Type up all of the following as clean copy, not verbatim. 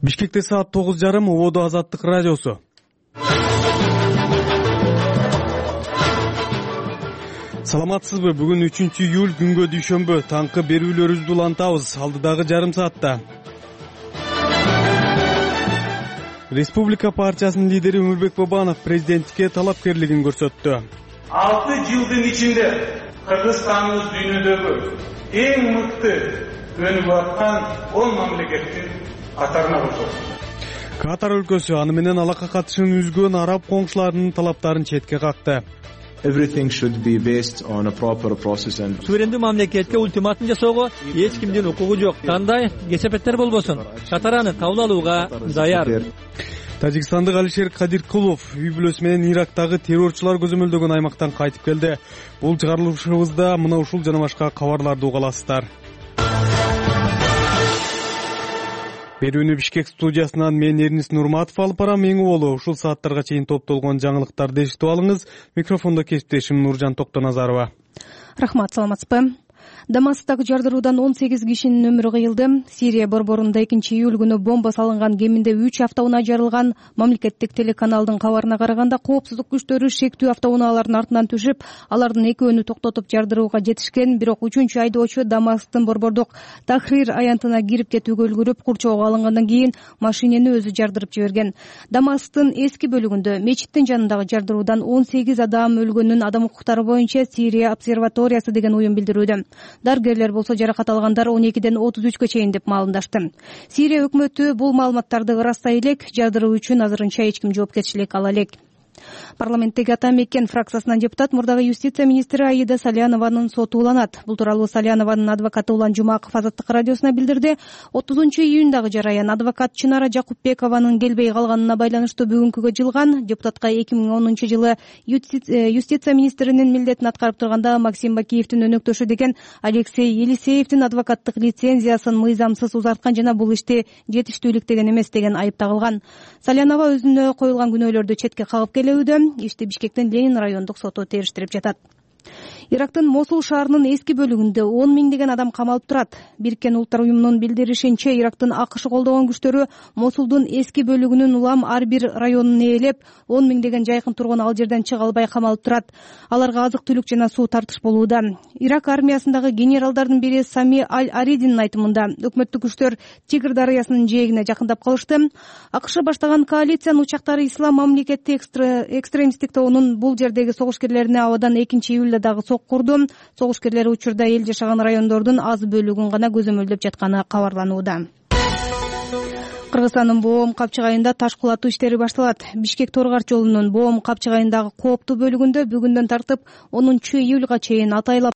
Бишкекте саат 9:30 Ободо Азаттык радиосу. Саламатсызбы? Бүгүн 3-июль күнгө дүйшөмбү. Таңкы берүүлөрүбүздү улантабыз. Алдыдагы жарым саатта Республика партиясынын лидери Өмүрбек Бабанов президенттикке талапкерлигин көрсөттү. 6 жылдын ичинде Кыргызстаныбыз дүйнөдөгү эң мыкты өнүгүп аткан 10 мамлекеттин катарына кошулду. Катар өлкөсү аны менен алакка катышын үзгөн араб коңшуларынын талаптарын четке какты. Everything should be based on a proper process and Суверендүү мамлекетке ультиматум жасоого эч кимдин укугу жок. Кандай кесепеттер болбосун, Катар аны кабыл алууга даяр. Тажикстандык Алишер Кадиркулов үй бүлөсү менен Ирактагы террорчулар көзөмөлдөгөн аймактан кайтып келди. Бул чыгарылышыбызда мына ушул жана башка кабарларды уга аласыздар. Берүүнү Бишкек студиясынан мен Эрнис Нурматов алып барам. Эң болу ушул сааттарга чейин топтолгон жаңылыктарды эшитип алыңыз. Микрофондо кесиптешим Нуржан Токтоназарова. Рахмат, саламатсызбы? Дамасктагы жардыруудан 18 кишинин өмүрү кыйылды. Сирия борборунда 2-июль күнү бомба салынган кеминде 3 автоунаа жарылган. Мамлекеттик телеканалдын кабарына караганда, коопсуздук күчтөрү шектүү автоунаалардын артынан түшүп, алардын экөөнү токтотуп жардырууга жетишкен. Бирок 3-чү айдоочу Дамасктын борбордук Тахрир аянтына кирип кетүүгө үлгүрүп, курчоого алынгандан кийин машинени өзү жардырып жиберген. Дамасктын эски бөлүгүндө мечиттин жанындагы жардыруудан 18 адам өлгөнүн Адам укуктары боюнча Сирия обсерваториясы деген уюм билдирүүдө. Дарыгерлер болсо жаракат алгандар 12ден 33гө чейин деп маалымдашты. Сирия өкмөтү бул маалыматтарды ырастай элек, жардыруу үчүн азырынча эч ким жоопкерчилик ала элек. Парламенттеги ата мекен фракциясынан депутат мурдагы юстиция министри Аида Салянованын соту уланат. Бул тууралуу Салянованын адвокаты Улан Жумаков Азаттык радиосуна билдирди. 30-июндагы жараян адвокат Чынара Жакупбекованын келбей калганына байланыштуу бүгүнкүгө жылган. Депутатка 2010-жылы юстиция министринин милдетин аткарып турганда Максим Бакиевдин өнөктөшү деген Алексей Елисеевдин адвокаттык лицензиясын мыйзамсыз узарткан жана бул ишти жетиштүүлүктөгөн эмес деген айып тагылган. Салянова өзүнө коюлган күнөөлөрдү четке кагып ишти Бишкектин Ленин райондук соту териштирип жатат. Ирактын Мосул шаарынын эски бөлүгүндө 10 миңдеген адам камалып турат. Бириккен Улуттар уюмунун билдиришинче, Ирактын АКШ колдогон күчтөрү Мосулдун эски бөлүгүнүн улам ар бир районун ээлеп, 10 миңдеген жайкын тургун ал жерден чыга албай камалып турат. Аларга азык-түлүк жана суу тартыш болууда. Ирак армиясындагы генералдардын бири Сами Аль-Аридинин айтымында, өкмөттүк күчтөр Тигр дарыясынын жээгине жакындап калышты. АКШ баштаган коалициянын учактары Ислам мамлекети экстремисттик тобунун бул жердеги согушкерлерине абадан 2-июлда дагы курду. Согушкерлер учурда эл жашаган райондордун аз бөлүгүн гана көзөмөлдөп жатканы кабарланууда. Кыргызстандын Боом капчыгайында таш кулатуу иштери башталат. Бишкек-Торгар жолунун Боом капчыгайындагы кооптуу бөлүгүндө бүгүндөн тартып 10-июлга чейин атайлап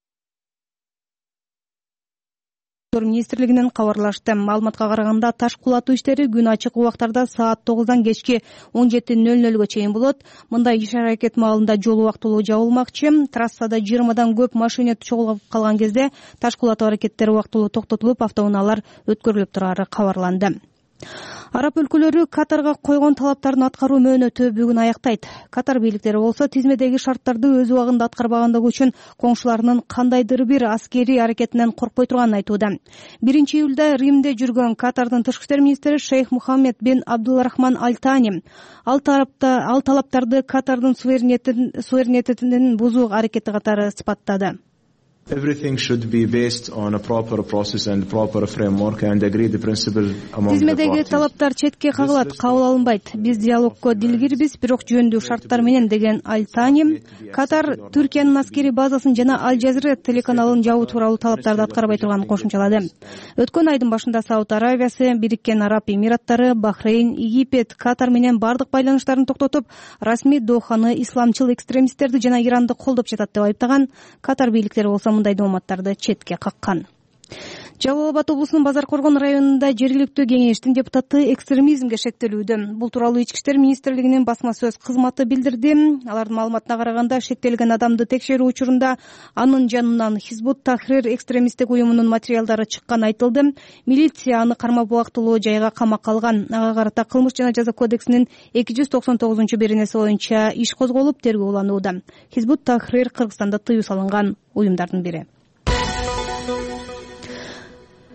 министрлигинен кабарлашты. Маалыматка караганда, таш кулатуу иштери күн ачык убактарда саат 9-дан кечки 17:00 чейин болот. Мындай иш-аракет маалында жол убактылуу жабылмакчы. Трассада 20дан көп машина чогулуп калган кезде таш кулатуу аракеттери убактылуу токтотулуп, автоунаалар өткөрүлүп турары кабарланды. Араб өлкөлөрү Катарга койгон талаптарын аткаруу мөөнөтү бүгүн аяктайт. Катар бийликтери болсо тизмедеги шарттарды өз убагында аткарбагандыгы үчүн коңшуларынын кандайдыр бир аскерий аракетинен коркпой турганын айтууда. 1-июлда Римде жүргөн Катардын тышкы иштер министри Шейх Мухаммед бин Абдулрахман Аль-Тани ал талаптарды Катардын суверенитетин бузуу аракети катары сыпаттады. Everything should be based on a proper process and proper framework and agree the principle among the Тизмедеги parties. талаптар четке кагылат, кабыл алынбайт. Биз диалогко дилгирбиз, бирок жөндүү шарттар менен деген Аль-Тани. Катар Түркиянын аскери базасын жана Аль-Жазира телеканалын жабуу тууралуу талаптарды аткарбай турганын кошумчалады. Өткөн айдын башында Сауд Аравиясы, Бириккен Араб Эмираттары, Бахрейн, Египет Катар менен бардык байланыштарын токтотуп, расмий Доханы исламчыл экстремисттерди жана Иранды колдоп жатат деп айыптаган. Катар бийликтери болсо мындай маалыматтарды четке каккан. Жалал Абад облусунун Базар Коргон районунда жергиликтүү кеңештин депутаты экстремизмге шектелүүдө. Бул тууралуу Ички иштер министрлигинин басма сөз кызматы билдирди. Алардын маалыматына караганда, шектелген адамды текшерүү учурунда анын жанынан Хизбут Тахрир экстремисттик уюмунун материалдары чыкканы айтылды. Милиция аны кармап убактылуу жайга камакка алган. Ага карата кылмыш жана жаза кодексинин 299-беренеси боюнча иш козголуп, тергөө уланууда. Хизбут Тахрир Кыргызстанда тыюу салынган уюмдардын бири.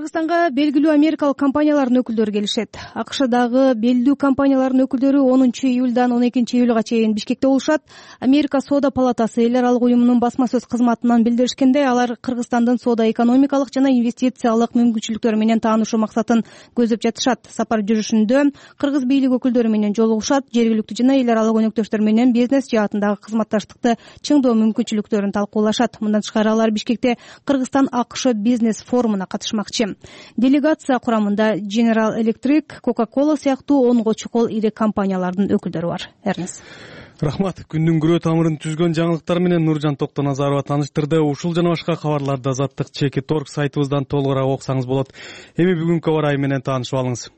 Кыргызстанга белгилүү америкалык компаниялардын өкүлдөрү келишет. АКШдагы белгилүү компаниялардын өкүлдөрү 10-июлдан 12-июлга чейин Бишкекте болушат. Америка соода палатасы эл аралык уюмунун басма сөз кызматынан билдиришкенде, алар Кыргызстандын соода экономикалык жана инвестициялык мүмкүнчүлүктөрү менен таанышуу максатын көздөп жатышат. Сапар жүрүшүндө кыргыз бийлиги өкүлдөрү менен жолугушат, жергиликтүү жана эл аралык өнөктөштөр менен бизнес жаатындагы кызматташтыкты чыңдоо мүмкүнчүлүктөрүн талкуулашат. Мындан тышкары алар Бишкекте Кыргызстан АКШ бизнес форумуна катышмакчы. Делегация курамында General Electric, Coca-Cola сыяктуу онго чукул ири компаниялардын өкүлдөрү бар. Эрнес. Рахмат. Күндүн күрөө тамырын түзгөн жаңылыктар менен Нуржан Токтоназарова таныштырды. Ушул жана башка кабарларды Азаттык ЧК.орг сайтыбыздан толугураак окусаңыз болот. Эми бүгүнкү абар менен таанышып алыңыз.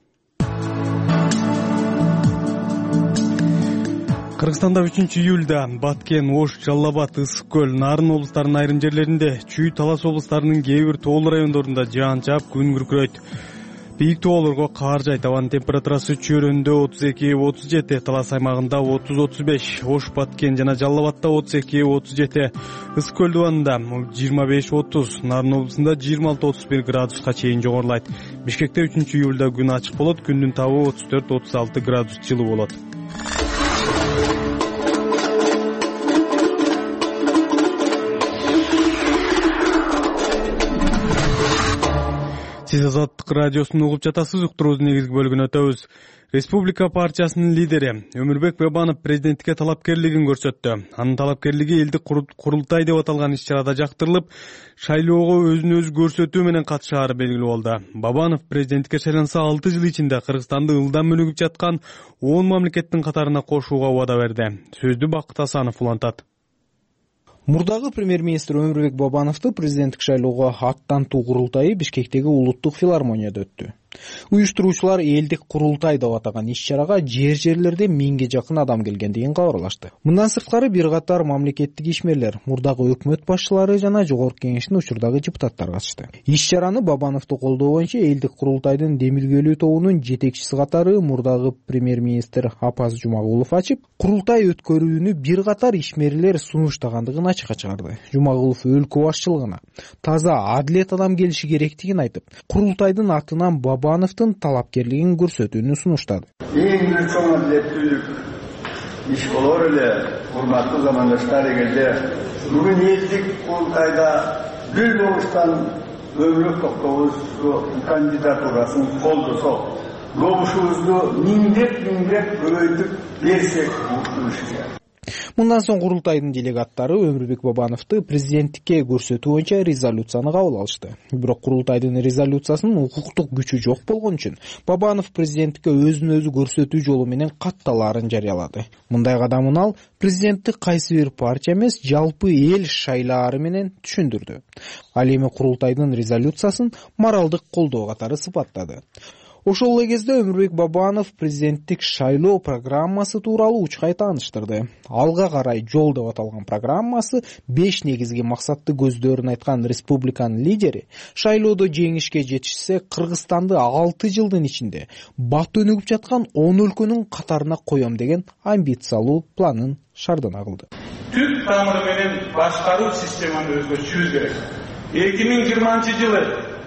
Кыргызстанда 3-июлда Баткен, Ош, Жалал Абад, Ысык көл, Нарын облустарынын айрым жерлеринде, Чүй, Талас облустарынын кээ бир тоолуу райондорунда жаан чаап, күн күркүрөйт. Бийик тоолорго кар жайт. Абанын температурасы Чүйрөндө 32-37, Талас аймагында 30-35, Ош, Баткен жана Жалал Абадта 32-37, Ысык көл дубанында 25-30, Нарын облусунда 26-31 градуска чейин жогорулайт. Бишкекте 3-июлда күн ачык болот, күндүн табы 34-36 градус жылуу болот. Сиз Азаттык радиосун угуп жатасыз. Уктуруубуздун негизги бөлүгүнө өтөбүз. Республика партиясынын лидери Өмүрбек Бабанов президенттикке талапкерлигин көрсөттү. Анын талапкерлиги элдик курултай деп аталган иш-чарада жактырылып, шайлоого өзүн өзү көрсөтүү менен катышаары белгилүү болду. Бабанов президенттикке шайланса 6 жыл ичинде Кыргызстанды ылдам өнүгүп жаткан 10 мамлекеттин катарына кошууга убада берди. Сөздү Бакыт Асанов улантат. Мурдагы премьер-министр Өмүрбек Бабановду президенттик шайлоого аттантуу курултайы Бишкектеги улуттук филармонияда өттү. Уюштуруучулар элдик курултай деп атаган иш-чарага жерлерде 1000ге жакын адам келгендигин кабарлашты. Мындан сырткары бир катар мамлекеттик ишмерлер, мурдагы өкмөт башчылары жана жогорку кеңештин учурдагы депутаттары катышты. Иш-чараны Бабановду колдоо боюнча элдик курултайдын демилгелүү тобунун жетекчиси катары мурдагы премьер-министр Апаз Жумагулов ачып, курултай өткөрүүнү бир катар ишмерлер сунуштагандыгын ачыкка чыгарды. Жумагулов өлкө башчылыгына таза адилет адам келиши керектигин айтып, курултайдын атынан Бабановдун талапкерлигин көрсөтүүнү сунуштады. Эң бир чоң адилеттүүлүк иш болор эле, урматтуу замандаштар, эгерде бүгүн элдик курултайда бир добуштан Өмүрбек Токтогуловдун кандидатурасын колдосок, добушубузду миңдеп көбөйтүп берсек болуш керек. Мындан соң курултайдын делегаттары Өмүрбек Бабановду президенттикке көрсөтүү боюнча резолюцияны кабыл алышты. Бирок курултайдын резолюциясынын укуктук күчү жок болгон үчүн Бабанов президенттикке өзүн өзү көрсөтүү жолу менен катталаарын жарыялады. Мындай кадамын ал президенттик кайсы бир партия эмес, жалпы эл шайлаары менен түшүндүрдү. Ал эми курултайдын резолюциясын моралдык колдоо катары сыпаттады. Ошол эле кезде Өмүрбек Бабанов президенттик шайлоо программасы тууралуу учкай тааныштырды. Алга карай жол деп аталган программасы 5 негизги максатты көздөрүн айткан республиканын лидери шайлоодо жеңишке жетишсе, Кыргызстанды 6 жылдын ичинде бат өнүгүп жаткан 10 өлкөнүн катарына коем деген амбициялуу планын шардана кылды. Түп тамыры менен башкаруу системаны өзгөртүшүбүз керек. 2020-жылы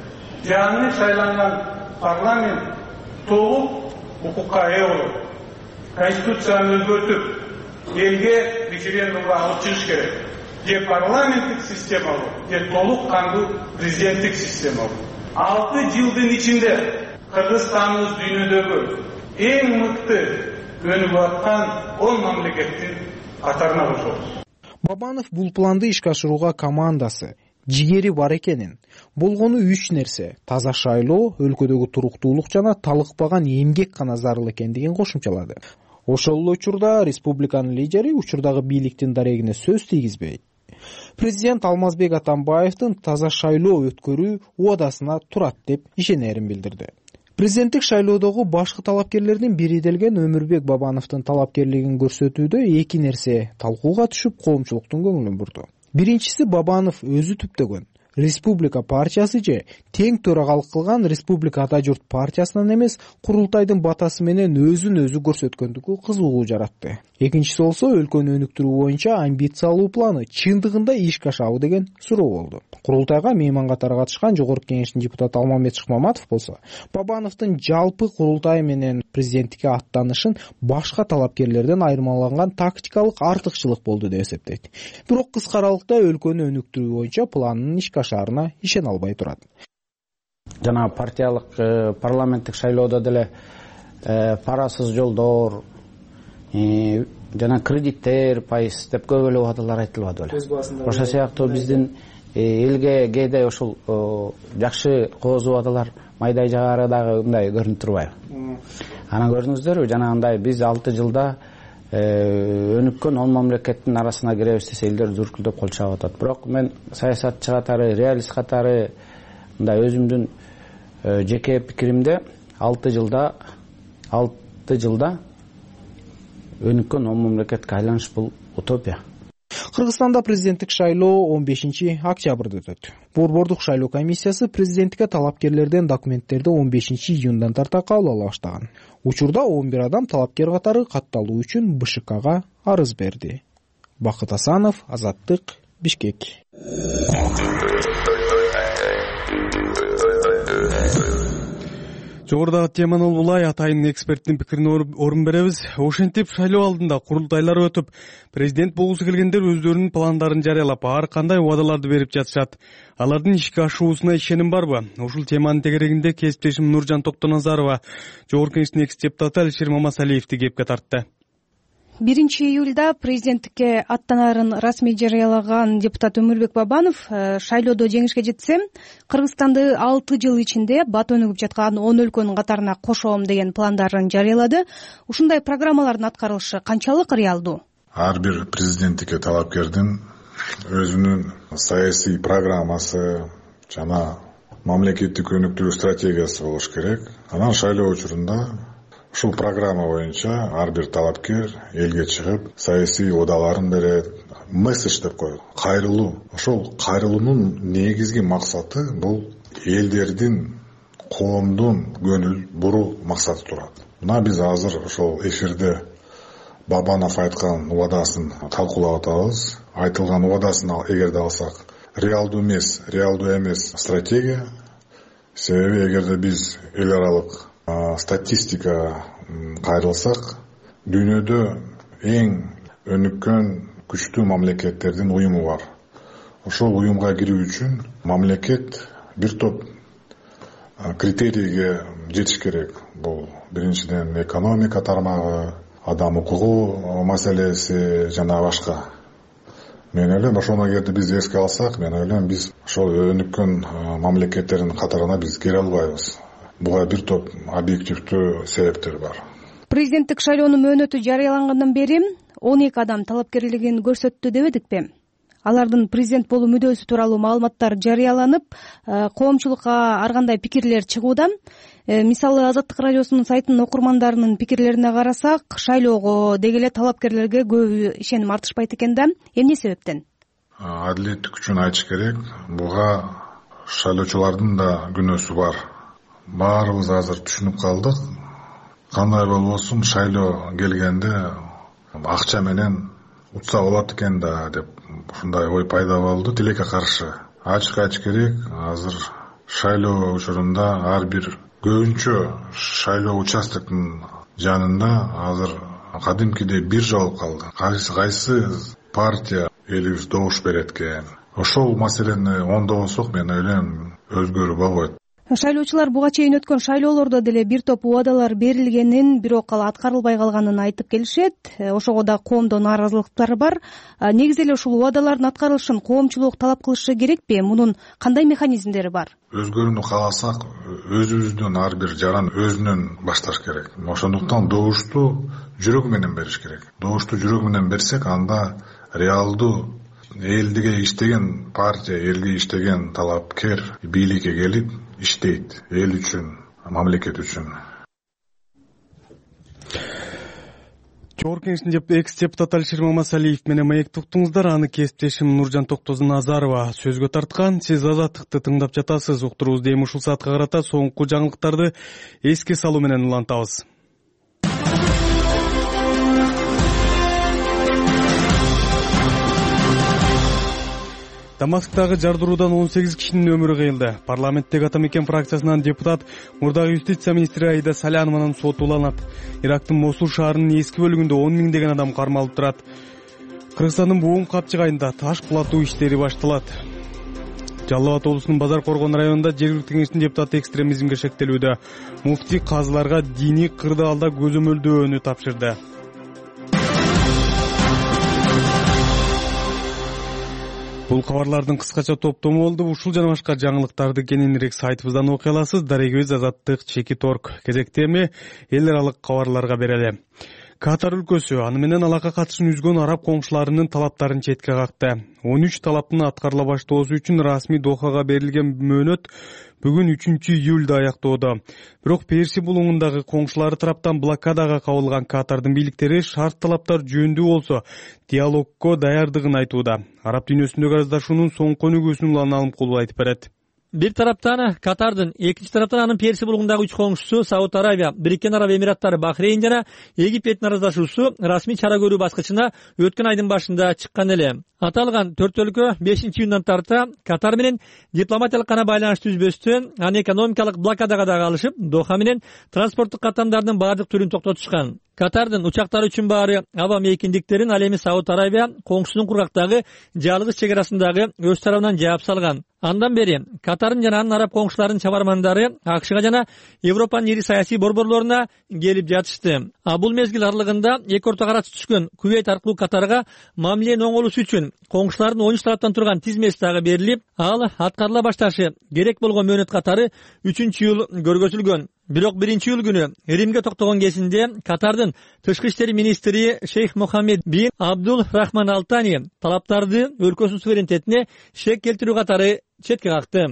жаңы шайланган парламент толук укукка ээ болуп, конституцияны өзгөртүп, элге референдумга алып чыгыш керек. Же парламенттик система болуп, же толук кандуу президенттик система болуп. 6 жылдын ичинде Кыргызстаныбыз дүйнөдөгү эң мыкты өнүгүп аткан 10 мамлекеттин катарына кошобуз. Бабанов бул планды ишке ашырууга командасы, жигери бар экенин, болгону 3 нерсе: таза шайлоо, өлкөдөгү туруктуулук жана талыкпаган эмгек гана зарыл экендигин кошумчалады. Ошол эле учурда республиканын лидери учурдагы бийликтин дарегине сөз тийгизбей, президент Алмазбек Атамбаевдин таза шайлоо өткөрүү убадасына турат деп ишенерин билдирди. Президенттик шайлоодогу башкы талапкерлердин бири делген Өмүрбек Бабановдун талапкерлигин көрсөтүүдө 2 нерсе талкууга түшүп, коомчулуктун көңүлүн бурду. Биринчиси, Бабанов өзү түптөгөн Республика партиясы же тең төрагалык кылган Республика Ата журт партиясынан эмес, курултайдын батасы менен өзүн өзү көрсөткөндүгү кызыгуу жаратты. Экинчиси болсо өлкөнү өнүктүрүү боюнча амбициялуу планы чындыгында ишке ашабы деген суроо болду. Курултайга мейман катары катышкан Жогорку Кеңештин депутаты Алмамбет Шыкмаматов болсо, Бабановдун жалпы курултай менен президенттикке аттанышын башка талапкерлерден айырмаланган тактикалык артыкчылык болду деп эсептейт. Бирок кыска аралыкта өлкөнү өнүктүрүү боюнча планынын ишке ашаарына ишене албай турат. Жана партиялык парламенттик шайлоодо деле парасыз жолдор, жана кредиттер, пайыз деп көп эле убадалар айтылбады беле. Ошол сыяктуу биздин элге кээде ушул жакшы кооз убадалар майдай жагары дагы мындай көрүнүп турбайбы? Анан көрдүңүздөрбү, жанагындай биз 6 жылда өнүккөн 10 мамлекеттин арасына киребиз десе элдер зүркүлдөп кол чаап атат. Бирок мен саясатчы катары, реалист катары мындай өзүмдүн жеке пикиримде 6 жылда өнүккөн 10 мамлекетке айланыш бул утопия. Кыргызстанда президенттик шайлоо 15-октябрда өтөт. Борбордук шайлоо комиссиясы президенттикке талапкерлерден документтерди 15-июндан тарта кабыл ала баштаган. Учурда 11 адам талапкер катары катталуу үчүн БШКга арыз берди. Бакыт Асанов, Азаттык, Бишкек. Жогорудагы теманы улай атайын эксперттин пикирине орун беребиз. Ошентип шайлоо алдында курултайлар өтүп, президент болгусу келгендер өздөрүнүн пландарын жарыялап, ар кандай убадаларды берип жатышат. Алардын ишке ашуусуна ишеним барбы? Ушул теманын тегерегинде кесиптешим Нуржан Токтоназарова Жогорку Кеңештин экс-депутаты Алишер Мамасалиевди кепке тартты. 1-июлда президенттикке аттанаарын расмий жарыялаган депутат Өмүрбек Бабанов шайлоодо жеңишке жетсе, Кыргызстанды 6 жыл ичинде бат өнүгүп жаткан 10 өлкөнүн катарына кошом деген пландарын жарыялады. Ушундай программалардын аткарылышы канчалык реалдуу? Ар бир президенттикке талапкердин өзүнүн саясий программасы жана мамлекеттик өнүктүрүү стратегиясы болуш керек. Анан шайлоо учурунда ушул программа боюнча ар бир талапкер элге чыгып, саясий убадаларын берет, месседж деп коет. Кайрылуу. Ошол кайрылуунун негизги максаты бул элдердин, коомдун көңүл буруу максаты турат. Мына биз азыр ошол эфирде Бабанов айткан убадасын талкуулап атабыз. Айтылган убадасын эгерде алсак, реалдуу эмес стратегия. Себеби эгерде биз эл аралык статистика кайрылсак, дүйнөдө эң өнүккөн күчтүү мамлекеттердин уюму бар. Ошол уюмга кирүү үчүн мамлекет бир топ критерийге жетиш керек. Бул биринчиден экономика тармагы, адам укугу маселеси жана башка. Мен ойлойм, ошону эгерде биз эске алсак, мен ойлойм, биз ошол өнүккөн мамлекеттердин катарына биз кире албайбыз. Буга бир топ объективдүү себептер бар. Президенттик шайлоонун мөөнөтү жарыялангандан бери 12 адам талапкерлигин көрсөттү дебедикпи? Алардын президент болуу мүдөөсү тууралуу маалыматтар жарыяланып, коомчулукка ар кандай пикирлер чыгууда. Мисалы, Азаттык радиосунун сайтынын окурмандарынын пикирлерине карасак, шайлоого деги эле талапкерлерге көбү ишеним артышпайт экен да. Эмне себептен? Адилеттик үчүн айтыш керек. Буга шайлоочулардын да күнөөсү бар. Баарыбыз азыр түшүнүп калдык. Кандай болбосун шайлоо келгенде акча менен утса болот экен да деп ушундай ой пайда болду. Тилекке каршы ачык айтыш керек. Азыр шайлоо учурунда ар бир көбүнчө шайлоо участоктун жанында азыр кадимкидей биржа болуп калды. Кайсы партия элибиз добуш берет экен. Ошол маселени оңдобосок, мен ойлойм, өзгөрүү болбойт. Шайлоочулар буга чейин өткөн шайлоолордо деле бир топ убадалар берилгенин, бирок ал аткарылбай калганын айтып келишет. Ошого да коомдо нааразылыктар бар. Негизи эле ушул убадалардын аткарылышын коомчулук талап кылышы керекпи? Мунун кандай механизмдери бар? Өзгөрүүнү кааласак, өзүбүздүн ар бир жаран өзүнөн башташ керек. Ошондуктан добушту жүрөк менен бериш керек. Добушту жүрөк менен берсек, анда реалдуу элге иштеген партия, элге иштеген талапкер бийликке келип иштейт, эл үчүн, мамлекет үчүн. Жогорку Кеңештин экс депутаты Алишер Мамасалиев менен маекти уктуңуздар. Аны кесиптешим Нуржан Токтозун-Назарова сөзгө тарткан. Сиз Азаттыкты тыңдап жатасыз. Уктуруубузду эми ушул саатка карата соңку жаңылыктарды эске салуу менен улантабыз. Дамасктагы жардыруудан 18 кишинин өмүрү кыйылды. Парламенттеги Ата Мекен фракциясынан депутат мурдагы юстиция министри Аида Салянованын сотуланат. Ирактын Мосул шаарынын эски бөлүгүндө 10 миңдеген адам кармалып турат. Кыргызстандын Буун Капчык айында таш кулатуу иштери башталат. Жалал Абад облусунун Базар Коргон районунда жергиликтүү кеңештин депутаты экстремизмге шектелүүдө. Муфтий казыларга диний кырдаалда көзөмөлдөөнү тапшырды. Бул кабарлардын кыскача топтому болду. Ушул жана башка жаңылыктарды кененирээк сайтыбыздан окуй аласыз. Дарегибиз Азаттык Чекиторг. Кезекте эми эл аралык кабарларга берели. Катар өлкөсү аны менен алакка катышын үзгөн араб коңшуларынын талаптарын четке какты. 13 талаптын аткарыла баштоосу үчүн расмий Дохага берилген мөөнөт бүгүн 3-июлда аяктоодо. Бирок Перси булуңундагы коңшулары тараптан блокадага кабылган Катардын бийликтери шарт талаптар жөнүндүү болсо диалогго даярдыгын айтууда. Араб дүйнөсүндөгү аздашуунун соңку өнүгүүсүн Улан Алымкулов айтып берет. Бир тараптан Катардын, экинчи тараптан анын Перси булугундагы 3 коңшусу Сауд Арабия, Бириккен Араб Эмираттары, Бахрейн жана Египеттин араздашуусу расмий чара көрүү баскычына өткөн айдын башында чыккан эле. Аталган 4 өлкө 5-июндан тарта Катар менен дипломатиялык гана байланыш түзбөстөн, аны экономикалык блокадага да калышып, Доха менен транспорттук каттамдардын баардык түрүн токтотушкан. Катардын учактары үчүн баары аба мейкиндиктерин, ал эми Сауд Арабия коңшусунун кургактагы жалгыз чек арасындагы өз тарабынан жаап салган. Андан бери Катардын жана анын араб коңшуларынын чабармандары АКШга жана Европанын ири саясий борборлоруна келип жатышты. Бул мезгил аралыгында эки орто карачы түшкөн Кувейт аркылуу Катарга мамиленин оңолуусу үчүн коңшулардын 13 тараптан турган тизмеси дагы берилип, ал аткарыла башташы керек болгон мөөнөт катары 3-июл көргөзүлгөн. Бирок 1-июл күнү Римге токтогон кезинде Катардын тышкы иштер министри Шейх Мохаммед бин Абдул Рахман Алтани талаптарды өлкөсүнүн суверенитетине шек келтирүү катары четке какты.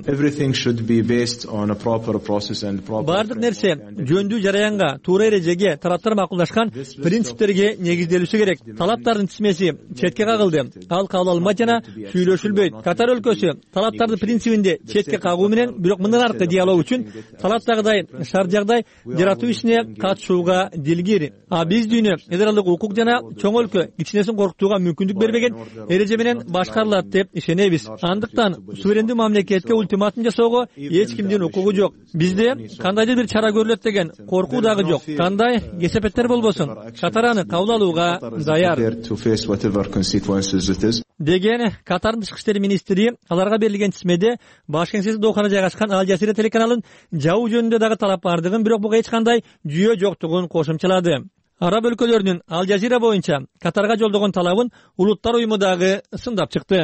Бардык нерсе жөндүү жараянга, туура эрежеге, тараптар макулдашкан принциптерге негизделүүсү керек. Талаптардын тизмеси четке кагылды. Ал кабыл алынбайт жана сүйлөшүлбөйт. Катар өлкөсү талаптарды принцибинде четке кагуу менен, бирок мындан аркы диалог үчүн талаптагыдай шарт жагдай жаратуу ишине катышууга дилгир. Биз дүйнө эл аралык укук жана чоң өлкө кичинесин коркутууга мүмкүндүк бербеген эреже менен башкарылат деп ишенебиз. Андыктан суверендүү мамлекетке ультиматум жасоого эч кимдин укугу жок. Бизде кандайдыр бир чара көрүлөт деген коркуу дагы жок. Кандай кесепеттер болбосун, Катар аны кабыл алууга даяр деген Катардын тышкы иштер министри аларга берилген тизмеде баш кеңсеси Дохада жайгашкан Ал Жазира телеканалын жабуу жөнүндө дагы талап бардыгын, бирок буга эч кандай жүйө жоктугун кошумчалады. Араб өлкөлөрүнүн Ал Жазира боюнча Катарга жолдогон талабын Улуттар уюму дагы сындап чыкты.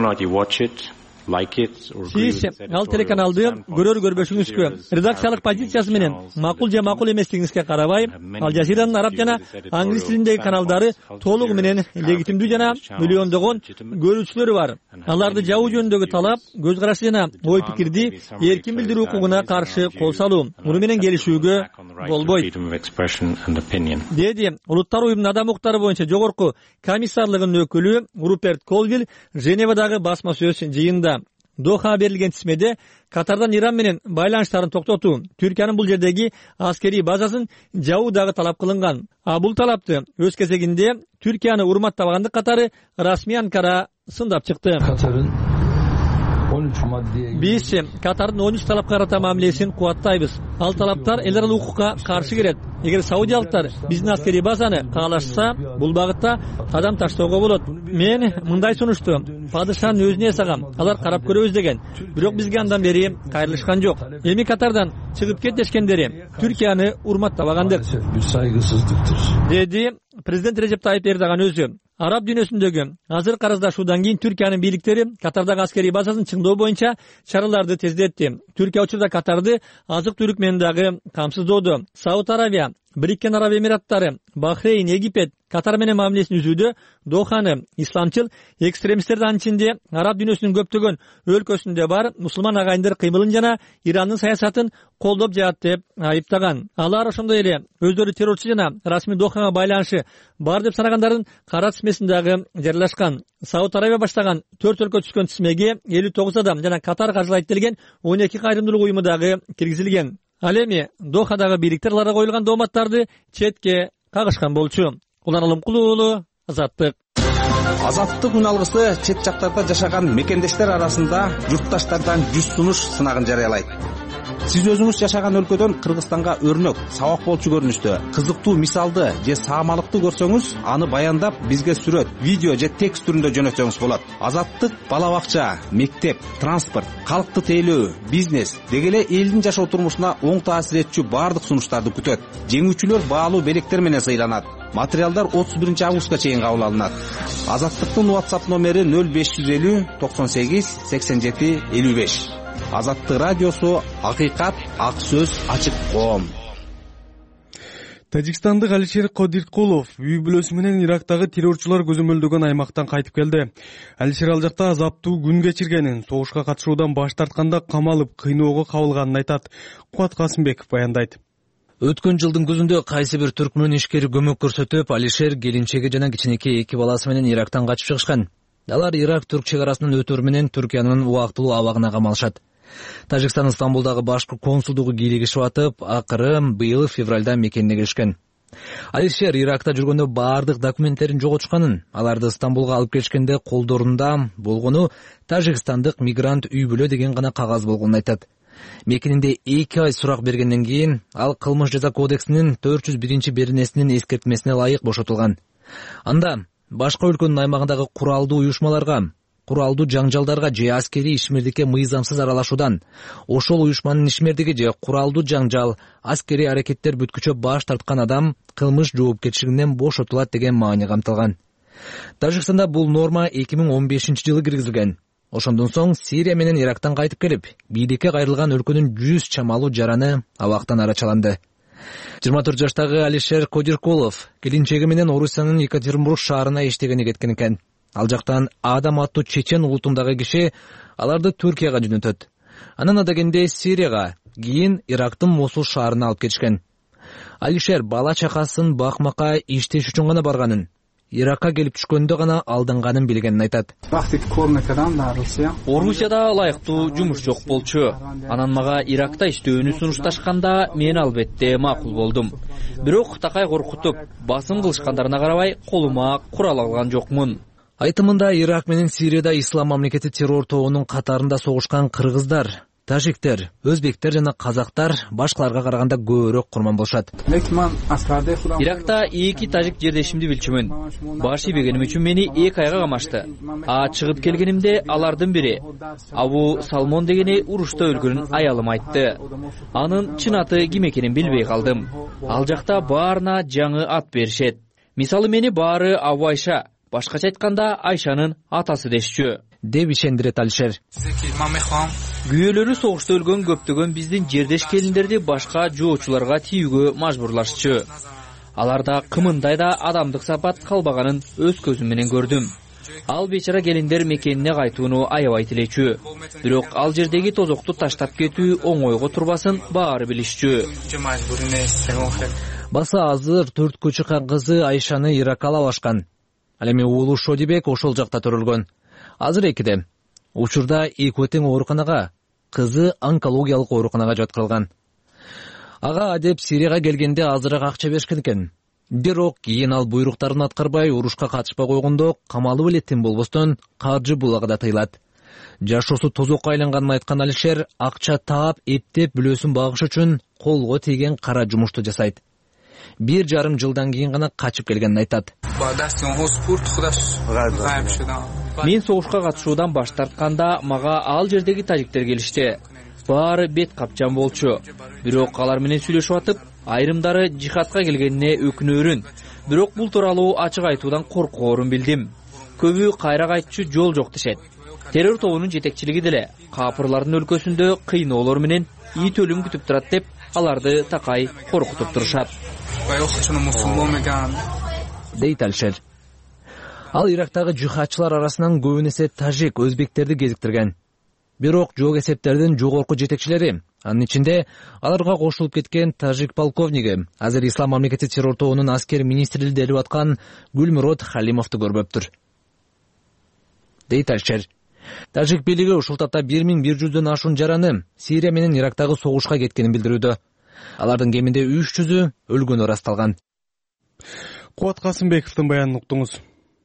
Сиз ал телеканалды көрөр-көрбөшүңүзгө, редакциялык позициясы менен макул же макул эместигиңизге карабай, Ал Жазиранын араб жана англис тилиндеги каналдары толугу менен легитимдүү жана миллиондогон көрүүчүлөрү бар. Аларды жабуу жөнүндөгү талап көз карашы жана ой пикирди эркин билдирүү укугуна каршы кол салуу, муну менен келишүүгө болбойт, деди Улуттар уюмунун адам укуктары боюнча жогорку комиссарлыгынын өкүлү Руперт Колвилл Женевадагы басма сөз жыйында. Доха берилген тизмеде Катардан Иран менен байланыштарын токтотуу, Түркиянын бул жердеги аскерий базасын жабуу дагы талап кылынган. Бул талапты өз кезегинде Түркияны урматтабагандык катары расмий Анкара сындап чыкты. Биз Катардын 13 талапка карата мамилесин кубаттайбыз. Ал талаптар эл аралык укукка каршы келет. Эгер саудиялыктар биздин аскерий базаны каалашса, бул багытта кадам таштоого болот. Мен мындай сунушту падышанын өзүнө эсагам, алар карап көрөбүз деген. Бирок бизге андан бери кайрылышкан жок. Эми Катардан чыгып кет дешкендери Түркияны урматтабагандык, деди президент Режеп Тайип Эрдоган өзү. Араб дүйнөсүндөгү азыр караздашуудан кийин Түркиянын бийликтери Катардагы аскерий базасын чыңдоо боюнча чараларды тездетти. Түркия учурда Катарды азык-түлүк менен дагы камсыздоодо. Сауд Арабия, Бириккен Араб Эмираттары, Бахрейн, Египет, Катар менен мамилесин үзүүдө Доханы исламчыл экстремисттердин анчинде араб дүйнөсүнүн көптөгөн өлкөсүндө бар мусулман агайындар кыймылын жана Ирандын саясатын колдоп жатат деп айыптаган. Алар ошондой эле өздөрү террорчу жана расмий Дохага байланышы бар деп санагандардын кара тизмесин дагы жарыялашкан. Сауд Арабия баштаган 4 өлкө түшкөн тизмеге 59 адам жана Катар каржылайт делген 12 кайрымдуулук уюму дагы киргизилген. Ал эми Дохадагы бийликтер аларга коюлган дооматтарды четке кагышкан болчу. Улан Алымкулуу уулу, Азаттык. Азаттык үн алгысы чет жактарда жашаган мекендештер арасында журтташтардан 100 сунуш сынагын жарыялайт. Сиз өзүңүз жашаган өлкөдөн Кыргызстанга өрнөк, сабак болчу көрүнүштө, кызыктуу мисалды же саамалыкты көрсөңүз, аны баяндап бизге сүрөт, видео же текст түрүндө жөнөтсөңүз болот. Азаттык бала бакча, мектеп, транспорт, калкты тейлөө, бизнес деги эле элдин жашоо турмушуна оң таасир этчү баардык сунуштарды күтөт. Жеңүүчүлөр баалуу белектер менен сыйланат. Материалдар 31 августка чейин кабыл алынат. Азаттыктын WhatsApp номери 0550 98 87 55. Азаттык радиосу, акыйкат, ак сөз, ачык коом. Тажикстандык Алишер Кодиркулов үй бүлөсү менен Ирактагы террорчулар көзөмөлдөгөн аймактан кайтып келди. Алишер ал жакта азаптуу күн кечиргенин, согушка катышуудан баш тартканда камалып, кыйноого кабылганын айтат. Кубат Касымбеков баяндайт. Өткөн жылдын күзүндө кайсы бир түркмөн ишкери көмөк көрсөтүп, Алишер келинчеги жана кичинекей 2 баласы менен Ирактан качып чыгышкан. Алар Ирак-Түрк чек арасынан өтөр менен Түркиянын убактылуу абагына камалышат. Тажикстан Стамбулдагы башкы консулдугу кийлигишип атып, акыры быйыл февралда мекенине киришкен. Алишер Иракта жүргөндө баардык документтерин жоготушканын, аларды Стамбулга алып келишкенде колдорунда болгону тажикстандык мигрант үй бүлө деген гана кагаз болгонун айтат. Мекенинде 2 ай сурак бергенден кийин ал кылмыш жаза кодексинин 401-беренесинин эскертмесине ылайык бошотулган. Анда башка өлкөнүн аймагындагы куралдуу уюшмаларга, куралдуу жаңжалдарга же аскери ишмердикке мыйзамсыз аралашуудан, ошол уюшманын ишмердиги же куралдуу жаңжал, аскери аракеттер бүткүчө баш тарткан адам кылмыш жоопкерчилигинен бошотулат деген маани камтылган. Тажикстанда бул норма 2015-жылы киргизилген. Ошондон соң Сирия менен Ирактан кайтып келип, бийликке кайрылган өлкөнүн 100 чамалуу жараны абактан арачаланды. 24 жаштагы Алишер Кодиркулов келинчеги менен Орусиянын Екатеринбург шаарына иштегени кеткен экен. Ал жактан Адам аттуу чечен улутундагы киши аларды Түркияга жөнөтөт. Анан адегенде Сирияга, кийин Ирактын Мосул шаарына алып кетишкен. Алишер бала чакасын бакмакка иштеш үчүн гана барганын, Иракка келип түшкөндө гана алданганын билгенин айтат. Орусияда ылайыктуу жумуш жок болчу. Анан мага Иракта иштөөнү сунушташканда мен албетте макул болдум. Бирок такай коркутуп, басым кылышкандарына карабай, колума курал алган жокмун. Айтымында Ирак менен Сирияда ислам мамлекети террор тобунун катарында согушкан кыргыздар, тажиктер, өзбектер жана казактар башкаларга караганда көбүрөөк курман болушат. Иракта 2 тажик жердешимди билчүмүн. Баш ийбегеним үчүн мени 2 айга камашты. Чыгып келгенимде алардын бири Абу Салмон дегени урушта өлгөнүн аялым айтты. Анын чын аты ким экенин билбей калдым. Ал жакта баарына жаңы ат беришет. Мисалы мени баары Абу Айша, башкача айтканда Айшанын атасы дешчү, деп ишендирет Алишер. Күйөөлөрү согушта өлгөн көптөгөн биздин жердеш келиндерди башка жоочуларга тийүүгө мажбурлашчу. Аларда кымындай да адамдык сапат калбаганын өз көзүм менен көрдүм. Ал бечара келиндер мекенине кайтууну аябай тилечү. Бирок ал жердеги тозокту таштап кетүү оңойго турбасын баары билишчү. Басы азыр 4 чыккан кызы Айшаны Иракка алышкан. Ал эми уулу Шодибек ошол жакта төрөлгөн. Азыр 2-де. Учурда экөөтең ооруканага, кызы онкологиялык ооруканага жаткырылган. Ага деп Сирияга келгенде азыраак акча беришкен экен. Бирок кийин ал буйруктарын аткарбай, урушка катышпай койгондо камалып элетин болбостон каржы булагыда тыйылат. Жашоосу тозокко айланганын айткан Алишер акча таап, эптеп бүлөсүн багыш үчүн колго тийген кара жумушту жасайт. 1,5 жылдан кийин гана качып келгенин айтат. Мен согушка катышуудан баш тартканда мага ал жердеги тажиктер келишти. Баары бет капчан болчу. Бирок алар менен сүйлөшүп атып, айрымдары жихадка келгенине өкүнөөрүн. Бирок бул тууралуу ачык айтуудан коркоорун билдим. Көбү кайра кайтчу жол жок дешет. Terror тобунун жетекчилиги деле капырлардын өлкөсүндө кыйноолор менен ит өлүм күтүп турат деп аларды такай коркутуп турушат. Дейт Алишер. Ал Ирактагы жихадчылар арасынан көбүнесе тажик, өзбектерди кезиктирген. Бирок жок эсептердин жогорку жетекчилери, анын ичинде аларга кошулуп кеткен тажик полковниги, азыр Ислам мамлекети террор тобунун аскер министри делип аткан Гүлмурод Халимовду көрбөптүр. Дейт Алишер. Тажик бийлиги ушул тапта 1100дөн ашуун жараны Сирия менен Ирактагы согушка кеткенин билдирүүдө. Алардын кеминде 300-ү өлгөнү ырасталган. Кубат Касымбековдун баянын уктуңуз.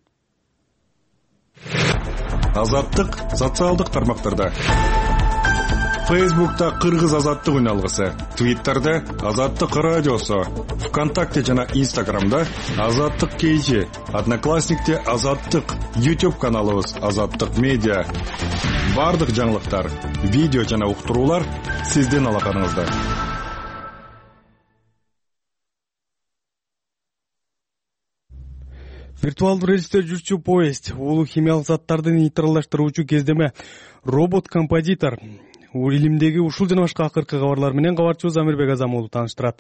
Азаттык социалдык тармактарда. Facebook'ta Кыргыз азаттык үналгысы, Twitter'da Азаттык радиосу, ВКонтакте жана Instagram'da Азаттык KG, Одноклассникте Азаттык, YouTube каналыбыз Азаттык медиа. Бардык жаңылыктар, видео жана уктуруулар сиздин алакаңызда. Виртуалдуу рельсте жүрчү поезд, улуу химиялык заттарды нейтралдаштыруучу кездеме, робот-композитор. Илимдеги ушул жана башка акыркы кабарлар менен кабарчыбыз Амирбек Азамолу тааныштырат.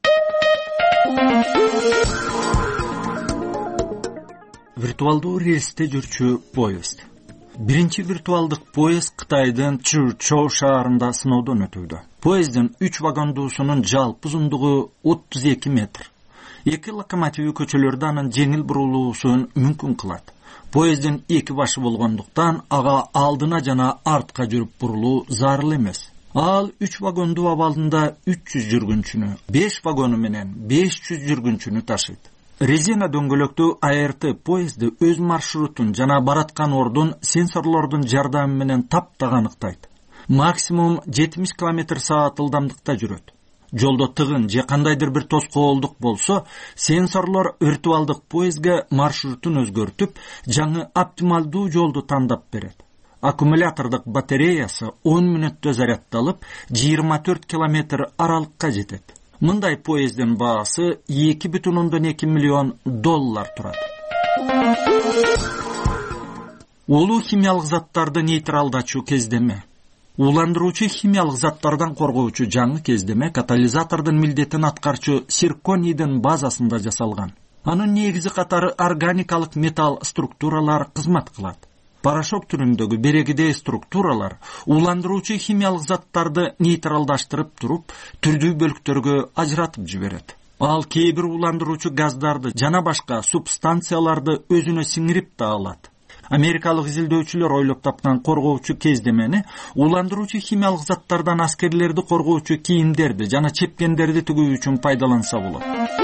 Виртуалдуу рельсте жүрчү поезд. Биринчи виртуалдык поезд Кытайдын Чжучжоу шаарында сыноодон өтүүдө. Поезддин 3 вагондуусунун жалпы узундугу 32 метр. 2 локомотиви көчөлөрдө анын жеңил бурулуусун мүмкүн кылат. Поезддин 2 башы болгондуктан ага алдына жана артка жүрүп бурулуу зарыл эмес. Ал 3 вагондуу абалында 300 жүргүнчүнү, 5 вагону менен 500 жүргүнчүнү ташыйт. Резина дөңгөлөктүү АРТ поезди өз маршрутун жана бараткан ордун сенсорлордун жардамы менен таптак аныктайт. Максимум 70 км/с ылдамдыкта жүрөт. Жолдо тыгын же кандайдыр бир тоскоолдук болсо, сенсорлор виртуалдык поездге маршрутун өзгөртүп, жаңы оптималдуу жолду тандап берет. Аккумулятордук батареясы 10 мүнөттө зарядталып, 24 км аралыкка жетет. Мындай поезддин баасы $2,2 миллион турат. Улуу химиялык заттарды нейтралдачу кездеме. Уландыруучу химиялык заттардан коргоочу жаңы кездеме катализатордун милдетин аткарчу цирконийдин базасында жасалган. Анын негизи катары органикалык металл структуралар кызмат кылат. Порошок түрүндөгү берегидей структуралар уландыруучу химиялык заттарды нейтралдаштырып туруп, түрдүү бөлүктөргө ажыратып жиберет. Ал кээ бир уландыруучу газдарды жана башка субстанцияларды өзүнө сиңирип да алат. Америкалык изилдөөчүлөр ойлоп тапкан коргоочу кездемени уландыруучу химиялык заттардан аскерлерди коргоочу кийимдерди жана чепкендерди тигүү үчүн пайдаланса болот.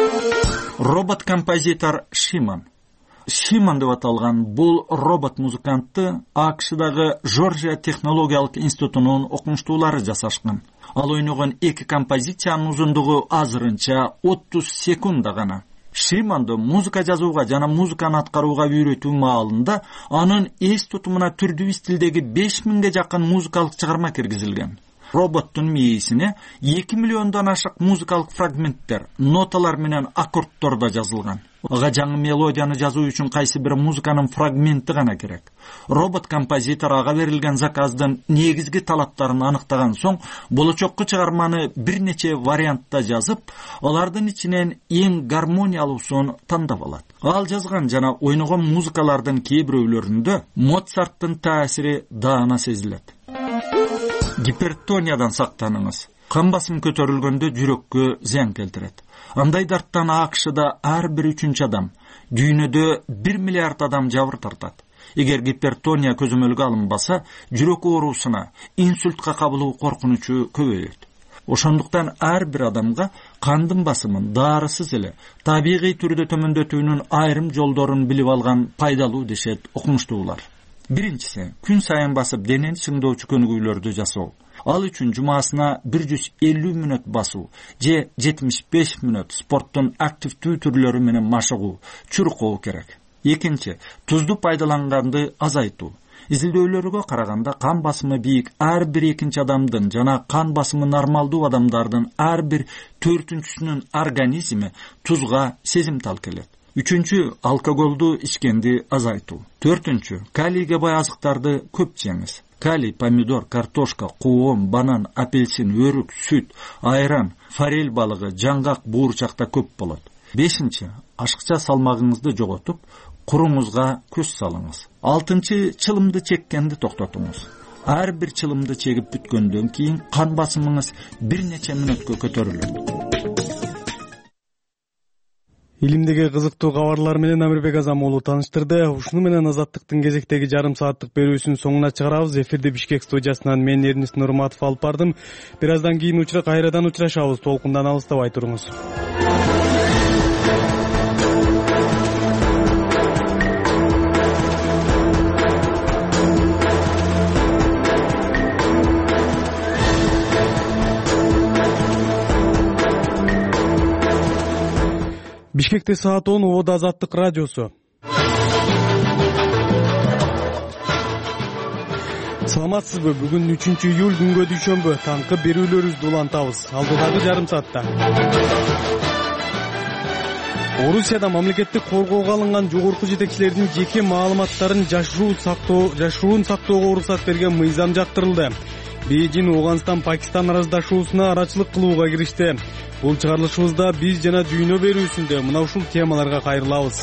Робот-композитор Шиман. Шиман деп аталган бул робот-музыкантты АКШдагы Жоржия технологиялык институтунун окумуштуулары жасашкан. Ал ойногон 2 композициянын узундугу азырынча 30 секунда гана. Шиманды музыка жазууга жана музыканы аткарууга үйрөтүү маалында анын эс тутумуна түрдүү стилдеги 5000ге жакын музыкалык чыгарма киргизилген. Роботтун мээсине 2 миллиондон ашык музыкалык фрагменттер, ноталар менен аккорддор да жазылган. Ага жаңы мелодияны жазуу үчүн кайсы бир музыканын фрагменти гана керек. Робот-композитор ага берилген заказдын негизги талаптарын аныктаган соң, болочокку чыгарманы бир нече вариантта жазып, алардын ичинен эң гармониялуусун тандап алат. Ал жазган жана ойногон музыкалардын кээ бирөөлөрүндө Моцарттын таасири даана сезилет. Гипертониядан сактаныңыз. Кан басым көтөрүлгөндө жүрөккө зыян келтирет. Андай дарттан АКШда ар бир 3-чү адам, дүйнөдө 1 миллиард адам жабыр тартат. Эгер гипертония көзөмөлгө алынбаса, жүрөк оорусуна, инсультка кабылуу коркунучу көбөйөт. Ошондуктан ар бир адамга кандын басымын дарысыз эле табигый түрдө төмөндөтүүнүн айрым жолдорун билип алган пайдалуу дешет окумуштуулар. Биринчиси, күн сайын басып денени чыңдоочу көнүгүүлөрдү жасоо. Ал үчүн жумасына 150 мүнөт басуу же 75 мүнөт спорттун активдүү түрлөрү менен машыгуу, чуркоо керек. Экинчи, тузду пайдаланганды азайтуу. Изилдөөлөргө караганда кан басымы бийик ар бир экинчи адамдын жана кан басымы нормалдуу адамдардын ар бир 4-сүнүн организми тузга сезимтал келет. 3. Алкоголду ичкенди азайтуу. 4. Калийге бай азыктарды көп жеңиз. Калий помидор, картошка, коом, банан, апельсин, өрүк, сүт, айран, форель балыгы, жаңгак, буурчакта көп болот. 5. Ашыкча салмагыңызды жоготуп, куруңузга көз салыңыз. 6. Чылымды чеккенди токтотуңуз. Ар бир чылымды чегип бүткөндөн кийин кан басымыңыз бир нече мүнөткө көтөрүлөт. Илимдеги кызыктуу кабарлар менен Амирбек Азам уулу тааныштырды. Ушуну менен Азаттыктын кезектеги жарым сааттык берүүсүнүн соңуна чыгарабыз. Эфирди Бишкек студиясынан мен Эрнис Нурматов алып бардым. Бир аздан кийин кайрадан учурашабыз. Толкундан алыстабай туруңуз. Бишкекте саат 10, Ободо Азаттык радиосу. Саламатсызбы? Бүгүн 3 июль күнгө дүйшөмбү. Таңкы берүүлөрүбүздү улантабыз. Алдыдагы жарым саатта. Орусияда мамлекеттик коргоого алынган жогорку жетекчилердин жеке маалыматтарын жашыруун сактоого уруксат берген мыйзам жактырылды. Бейжин Афганистан Пакистан араздашуусуна арачылык кылууга киришти. Бул чыгарылышыбызда биз жана дүйнө берүүсүндө мына ушул темаларга кайрылабыз.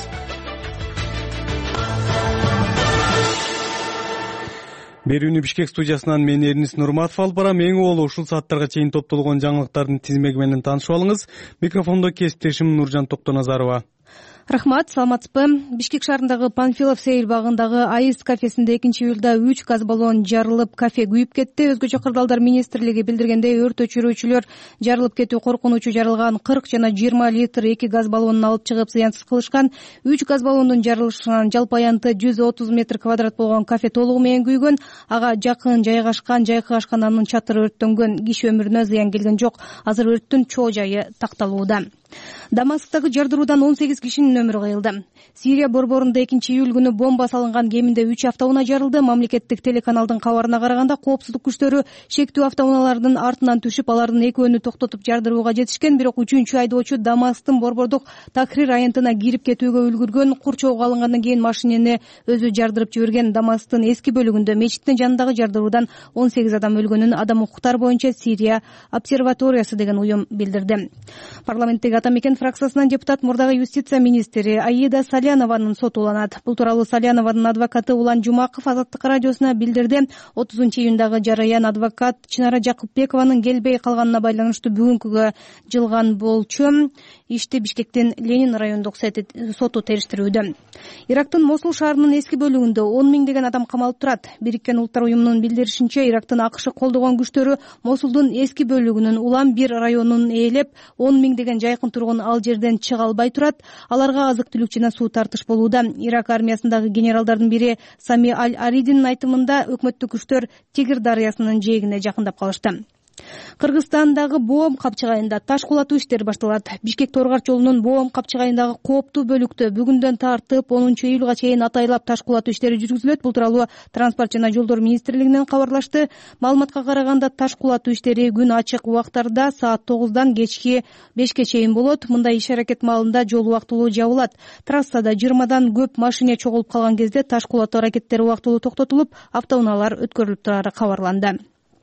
Берүүнү Бишкек студиясынан мен Эрнис Нурматов алып барам. Эң боло ушул сааттарга чейин топтолгон жаңылыктардын тизмеги менен таанышып алыңыз. Микрофондо кесиптешим Нуржан Токтоназарова. Рахмат, саламатсызбы? Бишкек шаарындагы Панфилов сейил багындагы Айыс кафесинде 2 июлда 3 газ баллон жарылып, кафе күйүп кетти. Өзгөчө кырдаалдар министрлиги билдиргендей, өрт өчүрүүчүлөр жарылып кетүү коркунучу жарылган 40 жана 20 литр 2 газ баллонун алып чыгып зыянсыз кылышкан. 3 газ баллондун жарылышынан жалпы аянты 130 метр квадрат болгон кафе толугу менен күйгөн. Ага жакын жайгашкан жайкы ашкананын чатыры өрттөнгөн. Киши өмүрүнө зыян келген жок. Азыр өрттүн чоо жайы такталууда. Дамасктагы жардыруудан 18 кишинин өмүрү кыйылды. Сирия борборунда 2 июль күнү бомба салынган кеминде 3 автоунаа жарылды. Мамлекеттик телеканалдын кабарына караганда, коопсуздук күчтөрү шектүү автоунаалардын артынан түшүп, алардын экөөнү токтотуп жардырууга жетишкен. Бирок 3-чү айдоочу Дамасктын борбордук Такрир аянтына кирип кетүүгө үлгүргөн. Курчоого алынгандан кийин машинени өзү жардырып жиберген. Дамасктын эски бөлүгүндө мечиттин жанындагы жардыруудан 18 адам өлгөнүн Адам укуктары боюнча Сирия обсерваториясы деген уюм билдирди. Парламенттеги Ата Мекен фракциясынан депутат мурдагы юстиция министри Аида Салянованын соту уланат. Бул тууралуу Салянованын адвокаты Улан Жумаков Азаттык радиосуна билдирди. 30-июндагы жараян адвокат Чынара Жакупбекованын келбей калганына байланыштуу бүгүнкүгө жылган болчу. Ишти Бишкектин Ленин райондук соту териштирүүдө. Ирактын Мосул шаарынын эски бөлүгүндө 10 миңдеген адам камалып турат. Бириккен Улуттар уюмунун билдиришинче, Ирактын АКШ колдогон күчтөрү Мосулдун эски бөлүгүнүн Улам бир районун ээлеп, 10 миңдеген жайкын тургун ал жерден чыга албай турат. Аларга азык-түлүк жана суу тартыш болууда. Ирак армиясындагы генералдардын бири Сами Аль-Аридинин айтымында, өкмөттүк күчтөр Тигр дарыясынын жээгине жакындап калышты. Кыргызстандагы Боом капчыгайында таш кулатуу иштери башталат. Бишкек Торгаш жолунун Боом капчыгайындагы кооптуу бөлүктө бүгүндөн тартып 10 июлга чейин атайлап таш кулатуу иштери жүргүзүлөт. Бул тууралуу Транспорт жана жолдор министрлигинен кабарлашты. Маалыматка караганда, таш кулатуу иштери күн ачык убактарда саат 9-дан кечки 5-ке чейин болот. Мындай иш-аракет маалында жол убактылуу жабылат. Трассада 20дан көп машина чогулуп калган кезде таш кулатуу аракеттери убактылуу токтотулуп, автоунаалар өткөрүлүп турары кабарланды.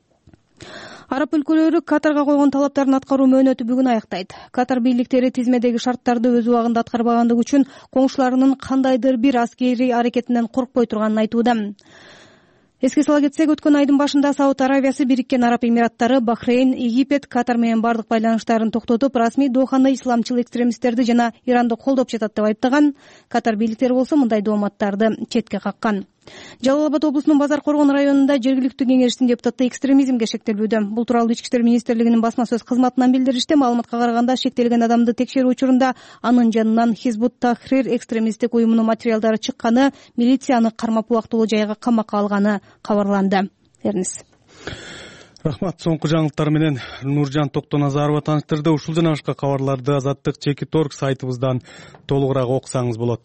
Араб өлкөлөрү Катарга койгон талаптарын аткаруу мөөнөтү бүгүн аяктайт. Катар бийликтери тизмедеги шарттарды өз убагында аткарбагандыгы үчүн коңшуларынын кандайдыр бир аскерий аракетинен коркпой турганын айтууда. Эске сала кетсек, өткөн айдын башында Сауд Аравиясы, Бириккен Араб Эмираттары, Бахрейн, Египет Катар менен бардык байланыштарын токтотуп, расмий Доханы исламчыл экстремисттерди жана Иранды колдоп жатат деп айыптаган. Катар бийликтери болсо мындай дооматтарды четке каккан. Жалал-Абад облусунун Базар Коргон районунда жергиликтүү кеңештин депутаты экстремизмге шектелүүдө. Бул тууралуу Ички иштер министрлигинин басма сөз кызматынан билдиришти. Маалыматка караганда, шектелген адамды текшерүү учурунда анын жанынан Хизбут Тахрир экстремисттик уюмунун материалдары чыкканы, милиция аны кармап убактылуу жайга камакка алганы кабарланды. Эрнис. Рахмат. Соңку жаңылыктар менен Нуржан Токтоназарова тааныштырды. Ушул жана башка кабарларды Азаттык Чеки.Торг сайтыбыздан толугураак окусаңыз болот.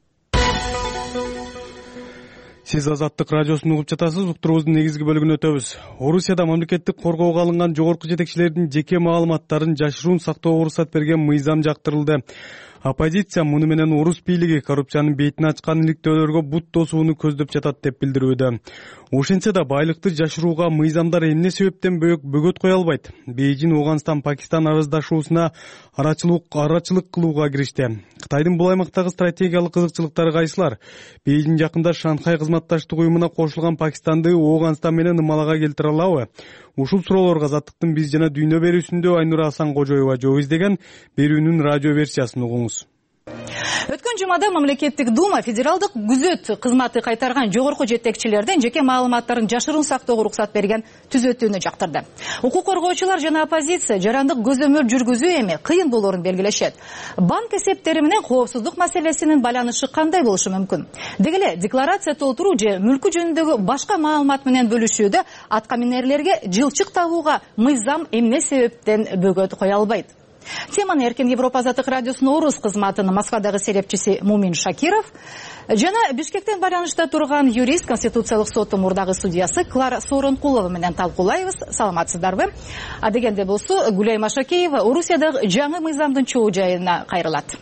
Сиз Азаттык радиосун угуп жатасыз. Уктуруубуздун негизги бөлүгүнө өтөбүз. Орусияда мамлекеттик коргоого алынган жогорку жетекчилердин жеке маалыматтарын жашыруун сактоого уруксат берген мыйзам жактырылды. Оппозиция муну менен орус бийлиги коррупциянын бетин ачкан иликтөөлөргө бут тосууну көздөп жатат деп билдирүүдө. Ошентсе да байлыкты жашырууга мыйзамдар эмне себептен бөгөт кое албайт? Бейжин Ооганстан Пакистан араздашуусуна арачылык кылууга киришти. Кытайдын бул аймактагы стратегиялык кызыкчылыктары кайсылар? Бейжин жакында Шанхай кызматташтык уюмуна кошулган Пакистанды Ооганстан менен ымалага келтире алабы? Ушул суроолорго Азаттыктын биз жана дүйнө берүүсүндө Айнура Асанкожоева жооп издеген берүүнүн радио версиясын угуңуз. Өткөн жумада мамлекеттик дума федералдык күзөт кызматы кайтарган жогорку жетекчилерден жеке маалыматтарын жашыруун сактоого уруксат берген түзөтүүнү жактырды. Укук коргоочулар жана оппозиция жарандык көзөмөл жүргүзүү эми кыйын болоорун белгилешет. Банк эсептери менен коопсуздук маселесинин байланышы кандай болушу мүмкүн? Деги эле декларация толтуруу же мүлкү жөнүндөгү башка маалымат менен бөлүшүүдө аткаминерлерге жылчык табууга мыйзам эмне себептен бөгөт кое албайт? Теманы Эркен Европа Азаттык радиосунун орус кызматынын Москвадагы серепчиси Мумин Шакиров жана Бишкектен байланышта турган юрист Конституциялык соттун мурдагы судьясы Клара Сооронкулова менен талкуулайбыз. Саламатсыздарбы? Дегенде болсо Гүлай Машакеева Орусиядагы жаңы мыйзамдын чоо жайына кайрылат.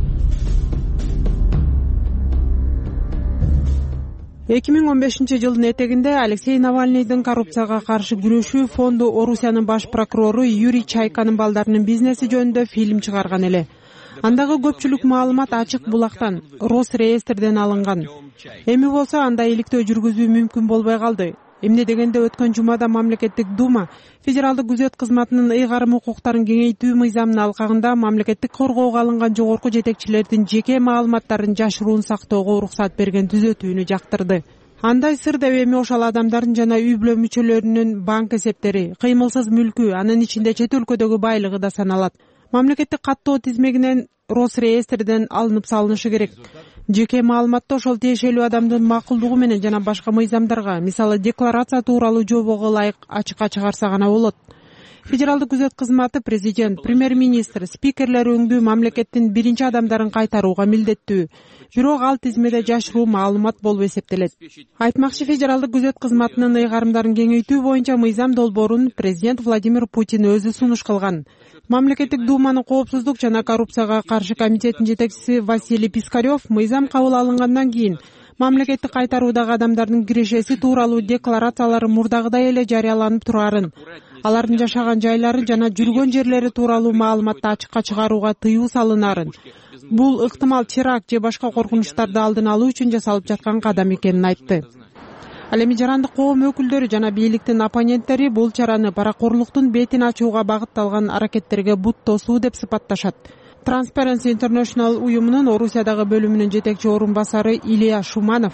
2015 жылдын этегинде Алексей Навальныйдын коррупцияга каршы күрөшүү фонду Орусиянын баш прокурору Юрий Чайканын балдарынын бизнеси жөнүндө фильм чыгарган эле. Андагы көпчүлүк маалымат ачык булактан, Росреестрден алынган. Эми болсо анда иликтөө жүргүзүү мүмкүн болбой калды. Эмне дегенде өткөн жумада мамлекеттик дума федералдык күзөт кызматынын ыйгарым укуктарын кеңейтүү мыйзамынын алкагында мамлекеттик коргоого алынган жогорку жетекчилердин жеке маалыматтарын жашыруун сактоого уруксат берген түзөтүүнү жактырды. Андай сыр деп эми ошол адамдардын жана үй бүлө мүчөлөрүнүн банк эсептери, кыймылсыз мүлкү, анын ичинде чет өлкөдөгү байлыгы да саналат. Мамлекеттик каттоо тизмегинен Росреестрден алынып салынышы керек. Жеке маалыматты ошол тиешелүү адамдын макулдугу менен жана башка мыйзамдарга, мисалы декларация тууралуу жобого ылайык ачыкка чыгарса гана болот. Федералдык күзөт кызматы президент, премьер-министр, спикерлер өңдүү мамлекеттин биринчи адамдарын кайтарууга милдеттүү. Бирок ал тизмеде жашыруу маалымат болуп эсептелет. Айтмакчы, федералдык күзөт кызматынын ыйгарымдарын кеңейтүү боюнча мыйзам долбоорун президент Владимир Путин өзү сунуш кылган. Мамлекеттик думанын коопсуздук жана коррупцияга каршы комитетинин жетекчиси Василий Пискарев мыйзам кабыл алынгандан кийин мамлекеттик кайтаруудагы адамдардын кирешеси тууралуу декларациялары мурдагыдай эле жарыяланып турарын, алардын жашаган жайлары жана жүргөн жерлери тууралуу маалыматты ачыкка чыгарууга тыюу салынарын. Бул ыктымал теракт же башка коркунучтарды алдын алуу үчүн жасалып жаткан кадам экенин айтты. Ал эми жарандык коом өкүлдөрү жана бийликтин оппоненттери бул чараны паракорлуктун бетин ачууга багытталган аракеттерге бут тосуу деп сыпатташат. Transparency International уюмунун Орусиядагы бөлүмүнүн жетекчи орун басары Илья Шуманов.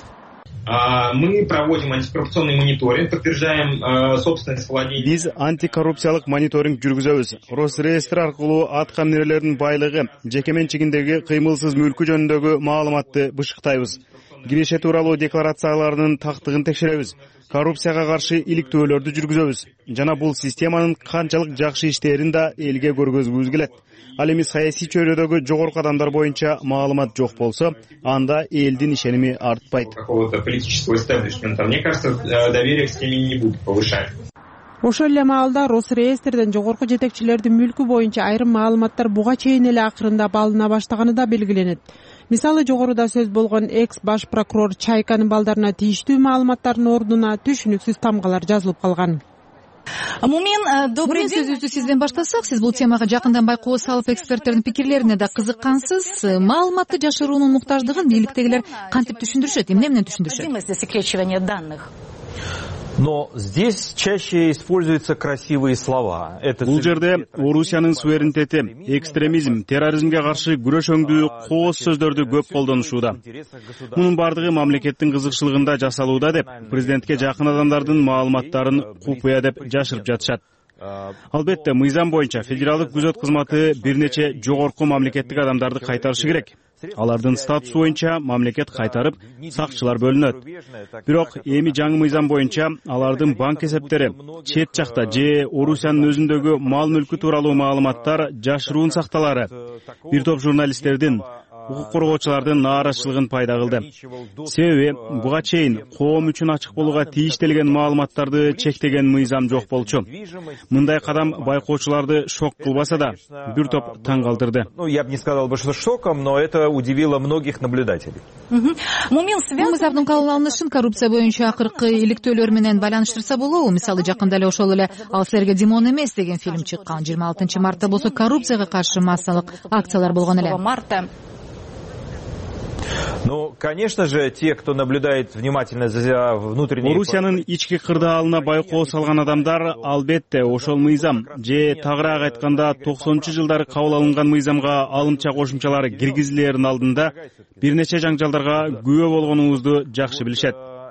Мы проводим антикоррупционный мониторинг, подтверждаем собственность владения. Биз антикоррупциялык мониторинг жүргүзөбүз. Росреестр аркылуу аткаминерлердин байлыгы, жеке менчигиндеги кыймылсыз мүлкү жөнүндөгү маалыматты бышыктайбыз. Киреше тууралуу декларацияларынын тактыгын текшеребиз. Коррупцияга каршы иликтөөлөрдү жүргүзөбүз. Жана бул системанын канчалык жакшы иштээрин да элге көргөзгүбүз келет. Ал эми саясий чөйрөдөгү жогорку адамдар боюнча маалымат жок болсо, анда элдин ишеними артпайт. Какого-то политического истеблишмента, мне кажется, доверие к системе не будет повышать. Ошол эле маалда Росреестрден жогорку жетекчилердин мүлкү боюнча айрым маалыматтар буга чейин эле акырындап алына баштаганы да белгиленет. Мисалы, жогоруда сөз болгон экс баш прокурор Чайканын балдарына тийиштүү маалыматтардын ордуна түшүнүксүз тамгалар жазылып калган. Мумин, добрый день. Сөзүбүздү сизден баштасак, сиз бул темага жакындан байкоо салып эксперттердин пикирлерине да кызыккансыз. Маалыматты жашыруунун муктаждыгын бийликтегилер кантип түшүндүрүшөт, эмне менен түшүндүрүшөт? Засекречивание данных. Но здесь чаще используются красивые слова. Бул жерде Орусиянын суверенитети, экстремизм, терроризмге каршы күрөш өңдүү кооз сөздөрдү көп колдонушууда. Мунун бардыгы мамлекеттин кызыкчылыгында жасалууда деп президентке жакын адамдардын маалыматтарын купуя деп жашырып жатышат. Албетте, мыйзам боюнча федералдык күзөт кызматы бир нече жогорку мамлекеттик адамдарды кайтарышы керек. Алардын статусу боюнча мамлекет кайтарып, сакчылар бөлүнөт. Бирок эми жаңы мыйзам боюнча алардын банк эсептери, чет жакта же Орусиянын өзүндөгү мал мүлкү тууралуу маалыматтар жашыруун сакталары. Бир топ журналисттердин, укук коргоочулардын нааразычылыгын пайда кылды. Себеби буга чейин коом үчүн ачык болууга тийиштелген маалыматтарды чектеген мыйзам жок болчу. Мындай кадам байкоочуларды шок кылбаса да, бир топ таң калтырды. Я бы не сказал бы, что шоком, но это удивило многих наблюдателей. Бул мыйзамдын кабыл алынышын коррупция боюнча акыркы иликтөөлөр менен байланыштырса болобу? Мисалы жакында эле ошол эле «Ал силерге Димон эмес» деген фильм чыккан. 26 мартта болсо коррупцияга каршы массалык акциялар болгон эле. Ну, конечно же, те, кто наблюдает внимательно за внутренней... Орусиянын ички кырдаалына байкоо салган адамдар албетте ошол мыйзам же тагыраак айтканда 90-жылдары кабыл алынган мыйзамга алымча кошумчалар киргизилерин алдында бир нече жаңжалдарга күбө болгонуңузду жакшы билишет.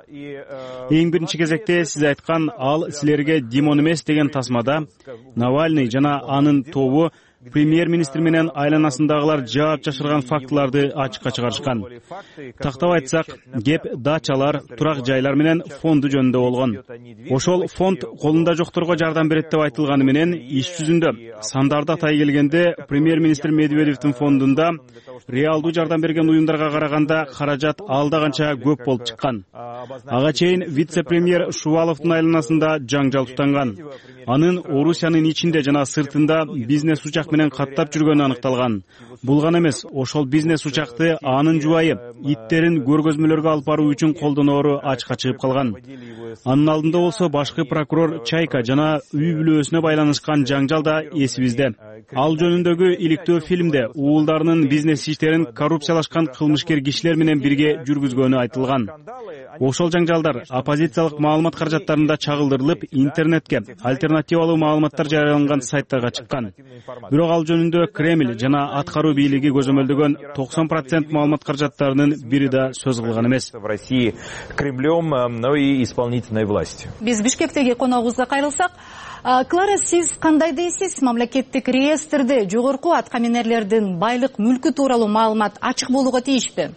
Эң биринчи кезекте сиз айткан «Ал силерге Димон эмес» деген тасмада Навальный жана анын тобу премьер-министр менен айланасындагылар жаап жашырган фактыларды ачыкка чыгарышкан. Тактап айтсак, кеп дачалар, турак жайлар менен фонду жөнүндө болгон. Ошол фонд колунда жокторго жардам берет деп айтылганы менен иш жүзүндө сандарды атай келгенде премьер-министр Медведевдин фондунда реалдуу жардам берген уюмдарга караганда каражат алда канча көп болуп чыккан. Ага чейин вице-премьер Шуваловдун айланасында жаңжал тутанган. Анын Орусиянын ичинде жана сыртында бизнес учак менен каттап жүргөнү аныкталган. Бул гана эмес, ошол бизнес учакты анын жубайы иттерин көргөзмөлөргө алып баруу үчүн колдоноору ачыкка чыгып калган. Анын алдында болсо башкы прокурор Чайка жана үй бүлөсүнө байланышкан жаңжал да эсибизде. Ал жөнүндөгү иликтөө фильмде уулдарынын бизнес иштерин коррупциялашкан кылмышкер кишилер менен бирге жүргүзгөнү айтылган. Ошол жаңжалдар оппозициялык маалымат каражаттарында чагылдырылып, интернетке альтернативалуу маалыматтар жарыяланган сайттарга чыккан. Бирок ал жөнүндө Кремль жана аткаруу бийлиги көзөмөлдөгөн 90% маалымат каражаттарынын бири да сөз кылган эмес. В России Кремлем, но и исполнительной властью. Биз Бишкектеги коногубузга кайрылсак, Клара, сиз кандай дейсиз? Мамлекеттик реестрде жогорку аткаминерлердин байлык мүлкү тууралуу маалымат ачык болууга тийишпи?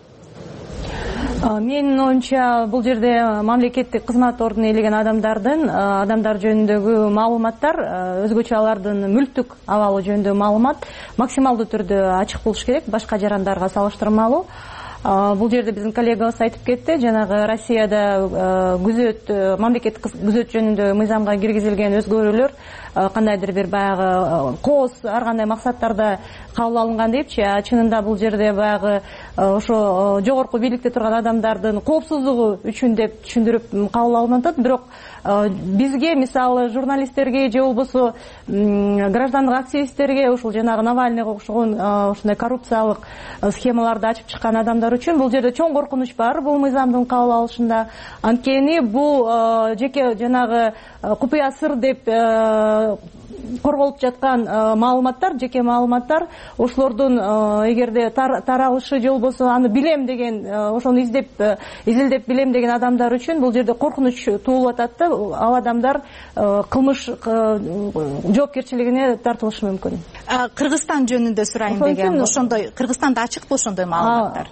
Менин оюмча бул жерде мамлекеттик кызмат ордуна ээлеген адамдар жөнүндөгү маалыматтар, өзгөчө алардын мүлктүк абалы жөнүндөгү маалымат максималдуу түрдө ачык болуш керек, башка жарандарга салыштырмалуу. Бул жерде биздин коллегабыз айтып кетти, жанагы Россияда күзөт, мамлекеттик күзөт жөнүндө мыйзамга киргизилген өзгөрүүлөр кандайдыр бир баягы кооз ар кандай максаттарда кабыл алынган депчи, чынында бул жерде баягы ошо жогорку бийликте турган адамдардын коопсуздугу үчүн деп түшүндүрүп кабыл алынып атат. Бирок бизге, мисалы журналисттерге же болбосо граждандык активисттерге, ушул жанагы Навальныйга окшогон ушундай коррупциялык схемаларды ачып чыккан адамдар үчүн бул жерде чоң коркунуч бар бул мыйзамдын кабыл алышында. Анткени бул жеке жанагы купуя сыр деп корголуп жаткан маалыматтар, жеке маалыматтар, ошолордун эгерде таралышы же болбосо аны билем деген, ошону изилдеп билем деген адамдар үчүн бул жерде коркунуч туулуп атат да, ал адамдар кылмыш жоопкерчилигине тартылышы мүмкүн. Кыргызстан жөнүндө сурайын деген, ошондой Кыргызстанда ачыкпы ошондой маалыматтар?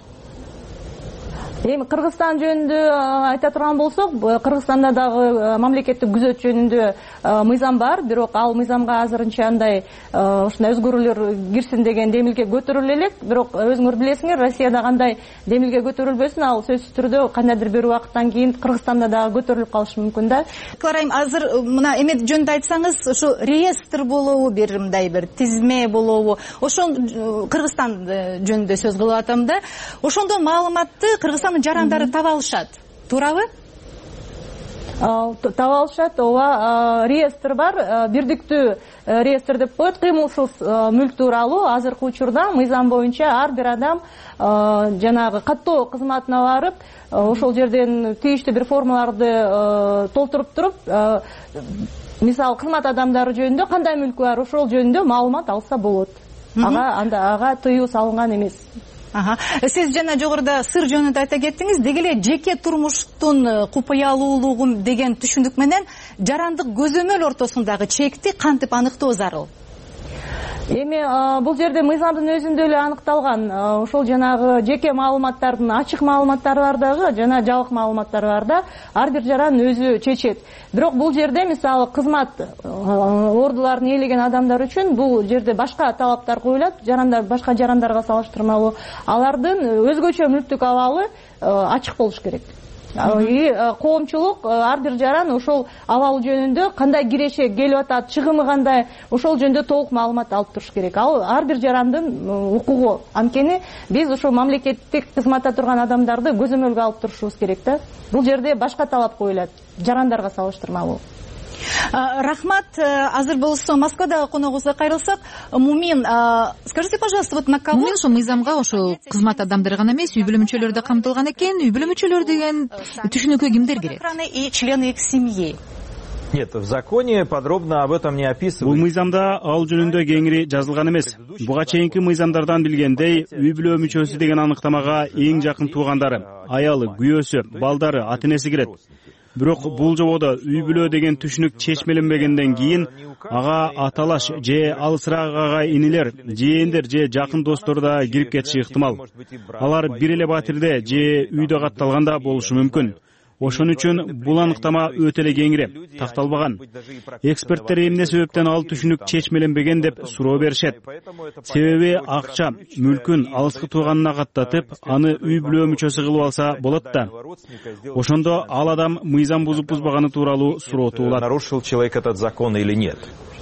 Эми Кыргызстан жөнүндө айта турган болсок, Кыргызстанда дагы мамлекеттик күзөт жөнүндө мыйзам бар, бирок ал мыйзамга азырынча андай ушундай өзгөрүүлөр кирсин деген демилге көтөрүлө элек. Бирок өзүңөр билесиңер, Россияда кандай демилге көтөрүлбөсүн, ал сөзсүз түрдө кандайдыр бир убакыттан кийин Кыргызстанда дагы көтөрүлүп калышы мүмкүн да. Кларайым, азыр мына эме жөнүндө айтсаңыз, ошо реестр болобу, бир мындай бир тизме болобу? Ошол Кыргызстан жөнүндө сөз кылып атам да. Ошондо маалыматты Кыргызстандын жарандары таба алышат, туурабы? Таба алышат, ооба, реестр бар, бирдиктүү реестр деп коет, кыймылсыз мүлк тууралуу. Азыркы учурда мыйзам боюнча ар бир адам жанагы каттоо кызматына барып, ошол жерден тийиштүү бир формаларды толтуруп туруп, мисалы кызмат адамдары жөнүндө кандай мүлкү бар, ошол жөнүндө маалымат алса болот. Ага тыюу салынган эмес. Сиз жана жогоруда сыр жөнүндө айта кеттиңиз, деги эле жеке турмуштун купуялуулугу деген түшүндүк менен жарандык көзөмөл ортосундагы чекти кантип аныктоо зарыл? эми бул жерде мыйзамдын өзүндө эле аныкталган ошол жанагы жеке маалыматтардын ачык маалыматтары бар дагы жана жабык маалыматтар бар да, ар бир жаран өзү чечет. Бирок бул жерде мисалы кызмат ордуларын ээлеген адамдар үчүн бул жерде башка талаптар коюлат, жарандар башка жарандарга салыштырмалуу алардын өзгөчө мүлктүк абалы ачык болуш керек. Коомчулук ар бир жаран ошол абалы жөнүндө кандай киреше келип атат, чыгымы кандай, ошол жөнүндө толук маалымат алып туруш керек. Ал ар бир жарандын укугу. Анткени биз ошол мамлекеттик кызматта турган адамдарды көзөмөлгө алып турушубуз керек да. Бул жерде башка талап коюлат, жарандарга салыштырмалуу. Рахмат. Азыр болсо Москвадагы коногубузга кайрылсак, Мумин, скажите, пожалуйста, вот на кого... Мумин ошо мыйзамга ошо кызмат адамдары гана эмес, үй бүлө мүчөлөрү да камтылган экен. Үй бүлө мүчөлөрү деген түшүнүккө кимдер кирет? И члены их семьи. Нет, в законе подробно об этом не описывается. Бул мыйзамда ал жөнүндө кеңири жазылган эмес. Буга чейинки мыйзамдардан билгендей, үй бүлө мүчөсү деген аныктамага эң жакын туугандары, аялы, күйөөсү, балдары, ата-энеси кирет. Бирок бул жободо үй бүлө деген түшүнүк чечмеленбегенден кийин ага аталаш же алысыраак агай инилер, жээндер же жакын достор да кирип кетиши ыктымал. Алар бир эле батирде же үйдө катталганда болушу мүмкүн. Ошон үчүн бул аныктама өтө эле кеңири, такталбаган. Эксперттер эмне себептен ал түшүнүк чечмеленбеген деп суроо беришет. Себеби акча, мүлкүн алыскы тууганына каттатып, аны үй бүлө мүчөсү кылып алса болот да. Ошондо ал адам мыйзам бузуп бузбаганы тууралуу суроо туулат. Нарушил человек этот закон или нет?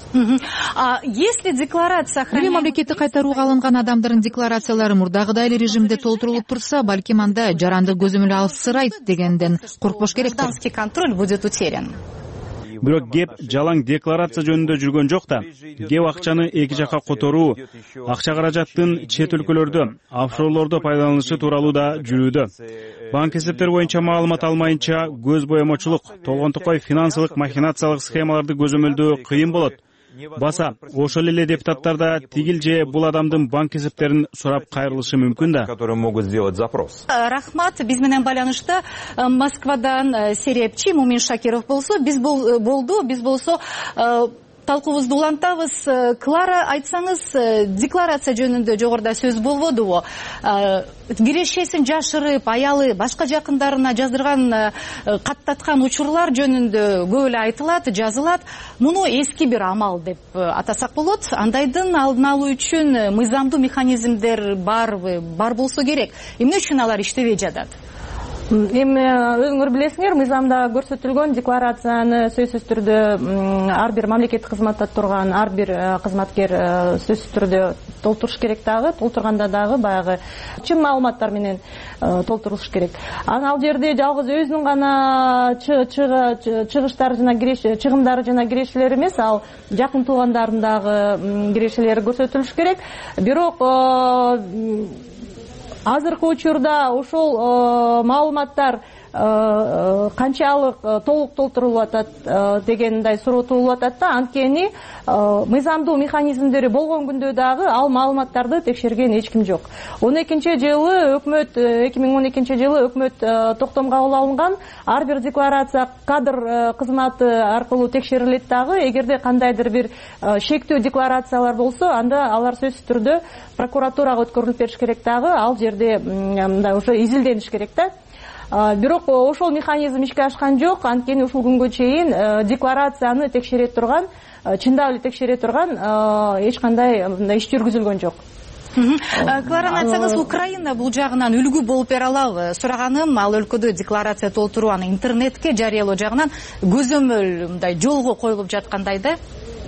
Если декларация Эми мамлекетти кайтарууга алынган адамдардын декларациялары мурдагыдай эле режимде толтурулуп турса, балким анда жарандык көзөмөл алсырайт дегенден коркпош керек. Гражданский контроль будет утерян. Бирок кеп жалаң декларация жөнүндө жүргөн жок да. Кеп акчаны эки жакка которуу, акча каражаттын чет өлкөлөрдө, офшорлордо пайдаланышы тууралуу да жүрүүдө. Банк эсептери боюнча маалымат алмайынча көз боемочулук, толгонтукай финансылык махинациялык схемаларды көзөмөлдөө кыйын болот. Баса, ошол эле депутаттар да тигил же бул адамдын банк эсептерин сурап кайрылышы мүмкүн да. Которые могут сделать запрос. Рахмат, биз менен байланышта Москвадан серепчи Мумин Шакиров болсо, биз болсо талкуубузду улантабыз. Клара, айтсаңыз, декларация жөнүндө жогоруда сөз болбодубу? Кирешесин жашырып, аялы башка жакындарына жаздырган, каттаткан учурлар жөнүндө көп эле айтылат, жазылат. Муну эски бир амал деп атасак болот. Андайдын алдын алуу үчүн мыйзамдуу механизмдер барбы? Бар болсо керек. Эмне үчүн алар иштебей жатат? Эми өзүңөр билесиңер, мыйзамда көрсөтүлгөн декларацияны сөзсүз түрдө ар бир мамлекеттик кызматта турган ар бир кызматкер сөзсүз түрдө толтуруш керек дагы, толтурганда дагы баягы чын маалыматтар менен толтурулуш керек. Ал жерде жалгыз өзүнүн гана чыгыштары жана чыгымдары жана кирешелери эмес, ал жакын туугандардын дагы кирешелери көрсөтүлүш керек. Бирок азыркы учурда ошол маалыматтар канчалык толук толтурулуп атат дегендей суроо туулуп атат да. Анткени мыйзамдуу механизмдери болгон күндө дагы ал маалыматтарды текшерген эч ким жок. 2012 жылы өкмөт токтом кабыл алынган ар бир декларация кадр кызматы аркылуу текшерилет дагы. Эгерде кандайдыр бир шектүү декларациялар болсо, анда алар сөзсүз түрдө прокуратурага өткөрүлүп бериш керек дагы. Ал жерде мындай уже изилдениш керек да. Бирок ошол механизм ишке ашкан жок. Анткени ушул күнгө чейин декларацияны текшере турган, чындап эле текшере турган эч кандай мындай иш жүргүзүлгөн жок. Клараны айтсаңыз, Украина бул жагынан үлгү болуп бере алабы? Сураганым, ал өлкөдө декларация толтуруу, аны интернетке жарыялоо жагынан көзөмөл мындай жолго коюлуп жаткандай да.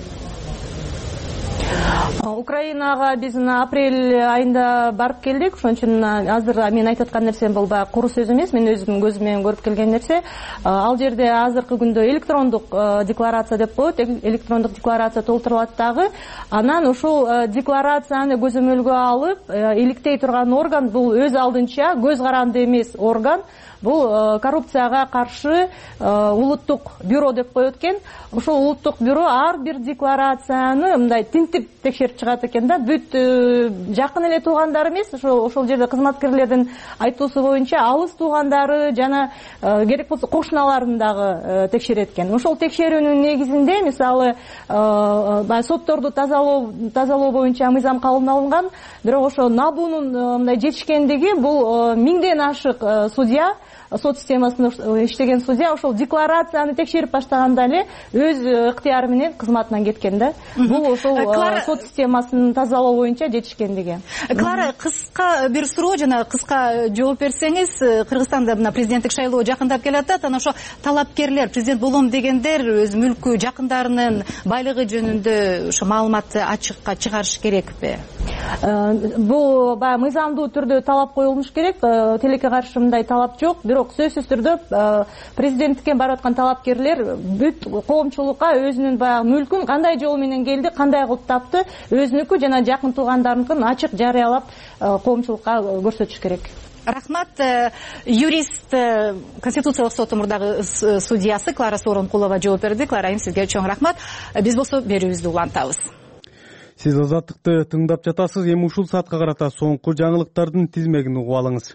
Украинага биз апрель айында барып келдик. Ошон үчүн азыр мен айтып аткан нерсем бул баягы куру сөз эмес, мен өзүмдүн көзүм менен көрүп келген нерсе. Ал жерде азыркы күндө электрондук декларация деп коет, электрондук декларация толтурулат дагы. Анан ушул декларацияны көзөмөлгө алып иликтей турган орган бул өз алдынча көз каранды эмес орган. Бул коррупцияга каршы улуттук бюро деп коет экен. Ошол улуттук бюро ар бир декларацияны мындай тинтип текшерип чыгат экен да. Бүт жакын эле туугандар эмес, ошол жерде кызматкерлердин айтуусу боюнча алыс туугандары жана керек болсо кошуналарын дагы текшерет экен. Ошол текшерүүнүн негизинде мисалы баягы сотторду тазалоо боюнча мыйзам кабыл алынган, бирок ошо набуунун мындай жетишкендиги бул 1000ден ашык судья, сот системасында иштеген судья ошол декларацияны текшерип баштаганда эле өз ыктыяры менен кызматынан кеткен да. Бул ошол сот системасын тазалоо боюнча жетишкендиги. Клара, кыска бир суроо жана кыска жооп берсеңиз, Кыргызстанда мына президенттик шайлоо жакындап келатат, анан ошо талапкерлер, президент болом дегендер өз мүлкү, жакындарынын байлыгы жөнүндө ошо маалыматты ачыкка чыгарыш керекпи? Бул баягы мыйзамдуу түрдө талап коюлуш керек. Тилекке каршы мындай талап жок. Бирок сөзсүз түрдө президенттикке барып аткан талапкерлер бүт коомчулукка өзүнүн баягы мүлкүн кандай жол менен келди, кандай кылып тапты, өзүнүкү жана жакын туугандарыныкын ачык жарыялап коомчулукка көрсөтүш керек. Рахмат. Юрист, Конституциялык сот мурдагы судьясы Клара Сооронкулова жооп берди. Клара, сизге чоң рахмат. Биз болсо берүүбүздү улантабыз. Сиз Азаттыкты тыңдап жатасыз. Эми ушул саатка карата соңку жаңылыктардын тизмегин угуп алыңыз.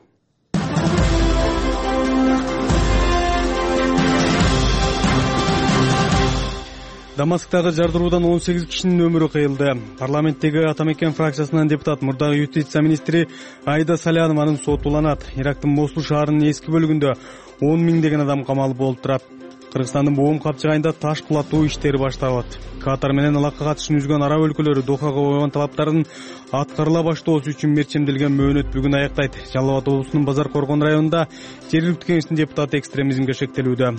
Дамасктагы жардыруудан 18 кишинин өмүрү кыйылды. Парламенттеги Ата Мекен фракциясынын депутат, мурдагы юстиция министри Айда Салянованын сотуланат. Ирактын Мосул шаарынын эски бөлүгүндө 10 миңдеген адам камалып болуп турат. Кыргызстандын Боом капчыгайында таш кулатуу иштери башталат. Катар менен алакка катышын үзгөн араб өлкөлөрү Дохага койгон талаптарын аткарыла баштоосу үчүн мерчемделген мөөнөт бүгүн аяктайт. Жалал Абад облусунун Базар Коргон районунда жергиликтүү кеңештин депутаты экстремизмге шектелүүдө.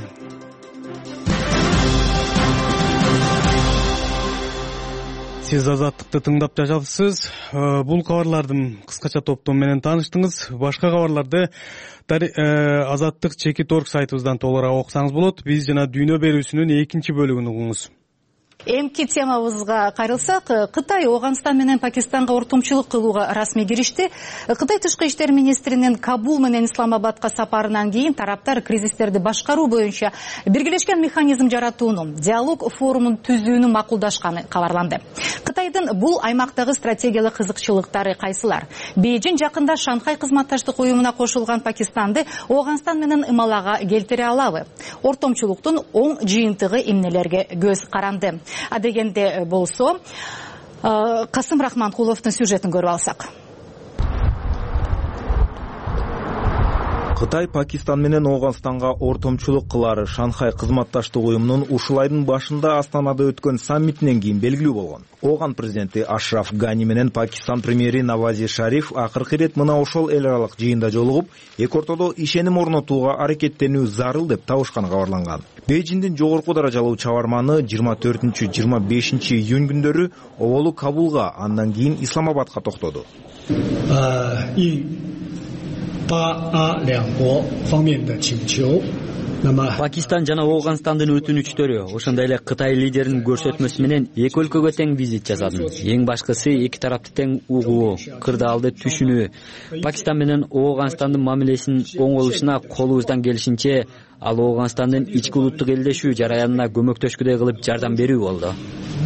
Сиз Азаттыкты тыңдап жатасыз. Бул кабарлардын кыскача топтому менен тааныштыңыз. Башка кабарларды Азаттык Чекит.орг сайтыбыздан толугураак окусаңыз болот. Биз жана дүйнө берүүсүнүн экинчи бөлүгүн угуңуз. Эмки темабызга кайрылсак, Кытай Ооганстан менен Пакистанга ортомчулук кылууга расмий киришти. Кытай тышкы иштер министринин Кабул менен Исламабадка сапарынан кийин тараптар кризистерди башкаруу боюнча биргелешкен механизм жаратууну, диалог форумун түзүүнү макулдашканы кабарланды. Кытайдын бул аймактагы стратегиялык кызыкчылыктары кайсылар? Бейжин жакында Шанхай кызматташтык уюмуна кошулган Пакистанды Ооганстан менен ымалага келтире алабы? Ортомчулуктун оң жыйынтыгы эмнелерге көз каранды? Адегенде болсо, Касым Рахманкуловдун сюжетин көрүп алсак. Кытай Пакистан менен Ооганстанга ортомчулук кылары Шанхай кызматташтык уюмунун ушул айдын башында Астанада өткөн саммитинен кийин белгилүү болгон. Ооган президенти Ашраф Гани менен Пакистан премьери Навази Шариф акыркы ирет мына ошол эл аралык жыйында жолугуп, эки ортодо ишеним орнотууга аракеттенүү зарыл деп табышканы кабарланган. Бейжиндин жогорку даражалуу чабарманы 24-25 июнь күндөрү оболу Кабулга, андан кийин Исламабадка токтоду. Пакистан жана Ооганстандын өтүнүчтөрү, ошондой эле Кытай лидеринин көрсөтмөсү менен эки өлкөгө тең визит жасадым. Эң башкысы эки тарапты тең угуу, кырдаалды түшүнүү. Пакистан менен Ооганстандын мамилесинин оңолушуна колубуздан келишинче ал Ооганстандын ички улуттук элдешүү жараянына көмөктөшкүдөй кылып жардам берүү болду.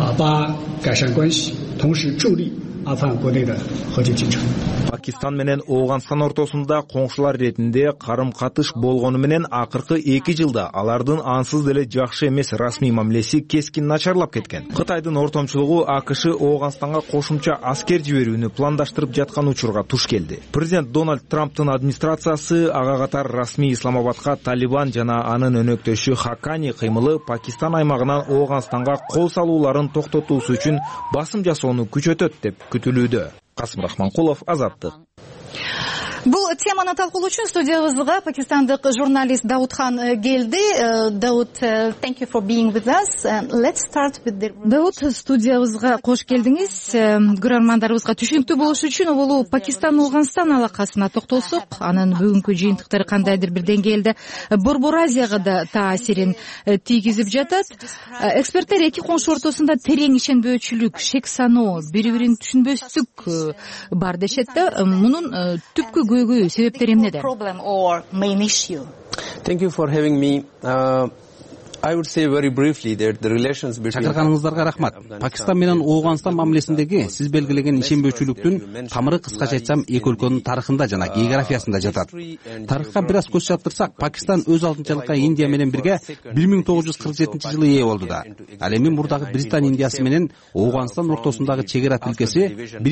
Пакистан менен Ооганстан ортосунда коңшулар иретинде карым-катыш болгону менен акыркы 2 жылда алардын ансыз деле жакшы эмес расмий мамилеси кескин начарлап кеткен. Кытайдын ортомчулугу АКШ Ооганстанга кошумча аскер жиберүүнү пландаштырып жаткан учурга туш келди. Президент Дональд Трамптын администрациясы ага катар расмий Исламабадка Талибан жана анын өнөктөшү Хакани кыймылы Пакистан аймагынан Ооганстанга кол салууларын токтотуусу үчүн басым жасоону күчөтөт деп күтүлүүдө. Касым Рахманкулов, Азаттык. Бул теманы талкуулоо үчүн студиябызга пакистандык журналист Даудхан келди. Дауд, thank you for being with us. Let's start with the... Дауд, студиябызга кош келдиңиз. Көрөрмандарыбызга түшүнүктүү болуш үчүн оболу Пакистан-Ооганстан алакасына токтолсок, анын бүгүнкү жыйынтыктары кандайдыр бир деңгээлде Борбор Азияга да таасирин тийгизип жатат. Эксперттер эки коңшу ортосунда терең ишенбөөчүлүк, шек саноо, бири-бирин түшүнбөстүк бар дешет да. Мунун түпкү себептери эмнеде? Thank you for having me. Чакырганыңыздарга рахмат. Пакистан менен Ооганстан мамилесиндеги сиз белгилеген ишенбөөчүлүктүн тамыры кыскача айтсам эки өлкөнүн тарыхында жана географиясында жатат. Тарыхка бир аз көз чаптырсак, Пакистан өз алдынчалыкка Индия менен бирге 1947-жылы ээ болду да. Ал эми мурдагы Британ Индиясы менен Ооганстан ортосундагы чегара тилкеси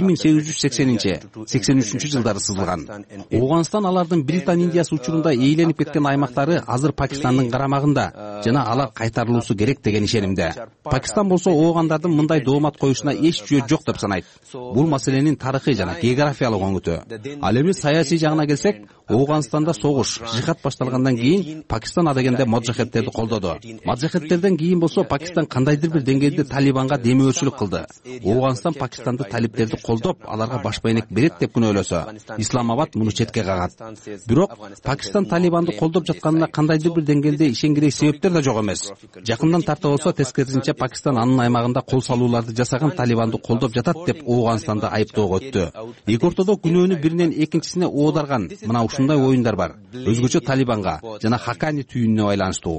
1880-83 жылдары сызылган. Ооганстан алардын Британ Индиясы учурунда ээленип кеткен аймактары азыр Пакистандын карамагында жана алар кайтарылуусу керек деген ишенимде. Пакистан болсо оогандардын мындай доомат коюшуна эч жөө жок деп санайт. Бул маселенин тарыхый жана географиялык оңуту. Ал эми саясий жагына келсек, Ооганстанда согуш, жихад башталгандан кийин Пакистан адегенде моджахедтерди колдоду. Моджахедтерден кийин болсо Пакистан кандайдыр бир деңгээлде Талибанга демөөрчүлүк кылды. Ооганстан Пакистанды талиптерди колдоп, аларга баш байнек берет деп күнөөлөсө, Исламабад муну четке кагат. Бирок Пакистан Талибанды колдоп жатканына кандайдыр бир деңгээлде ишенгирей себептер да жок эмес. Жакындан тарта болсо тескерисинче Пакистан анын аймагында кол салууларды жасаган Талибанды колдоп жатат деп Ооганстанды айыптоого өттү. Эки ортодо күнөөнү биринен экинчисине оодарган мына ушундай оюндар бар. Өзгөчө Талибанга жана Хакани түйүнүнө байланыштуу.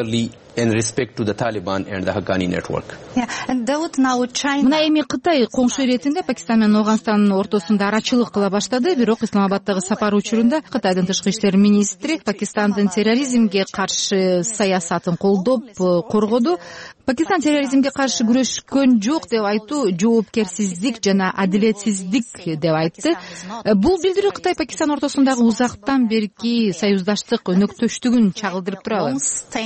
Мына эми Кытай коңшу иретинде Пакистан менен Ооганстандын ортосунда арачылык кыла баштады. Бирок Исламабадтагы сапары учурунда Кытайдын тышкы иштер министри Пакистандын терроризмге каршы саясатын колдоп коргоду. Пакистан терроризмге каршы күрөшкөн жок деп айтуу жоопкерсиздик жана адилетсиздик деп айтты. Бул билдирүү Кытай Пакистан ортосундагы узактан берки союздаштык өнөктөштүгүн чагылдырып турабы?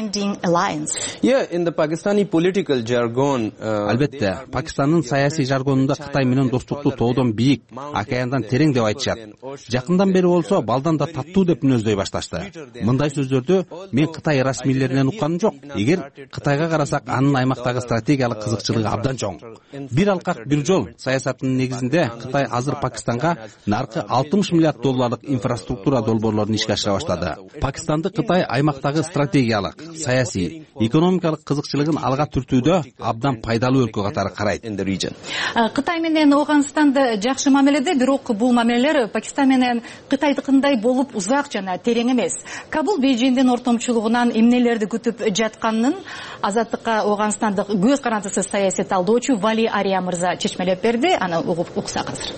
Албетте, Пакистандын саясий жаргонунда Кытай менен достукту тоодон бийик, океандан терең деп айтышат. Жакындан бери болсо балдан да таттуу деп мүнөздөй башташты. Мындай сөздөрдү мен Кытай расмийлеринен укканым жок. Эгер Кытайга карасак, анын аймактагы стратегиялык кызыкчылыгы абдан чоң. Бир алкак бир жол саясатынын негизинде Кытай азыр Пакистанга наркы $60 миллиард инфраструктура долбоорлорун ишке ашыра баштады. Пакистанды Кытай аймактагы стратегиялык, саясий, экономикалык кызыкчылыгын алга түртүүдө абдан пайдалуу өлкө катары карайт. Кытай менен Ооганстанды жакшы мамиледе, бирок бул мамилелер Пакистан менен Кытайдыкындай болуп узак жана терең эмес. Кабул Бейжиңдин ортомчулугунан эмнелерди күтүп жатканын Азаттыкка Ооганстандык көз карандысыз саясий талдоочу Вали Ария мырза чечмелеп берди. Аны угуп уксак азыр.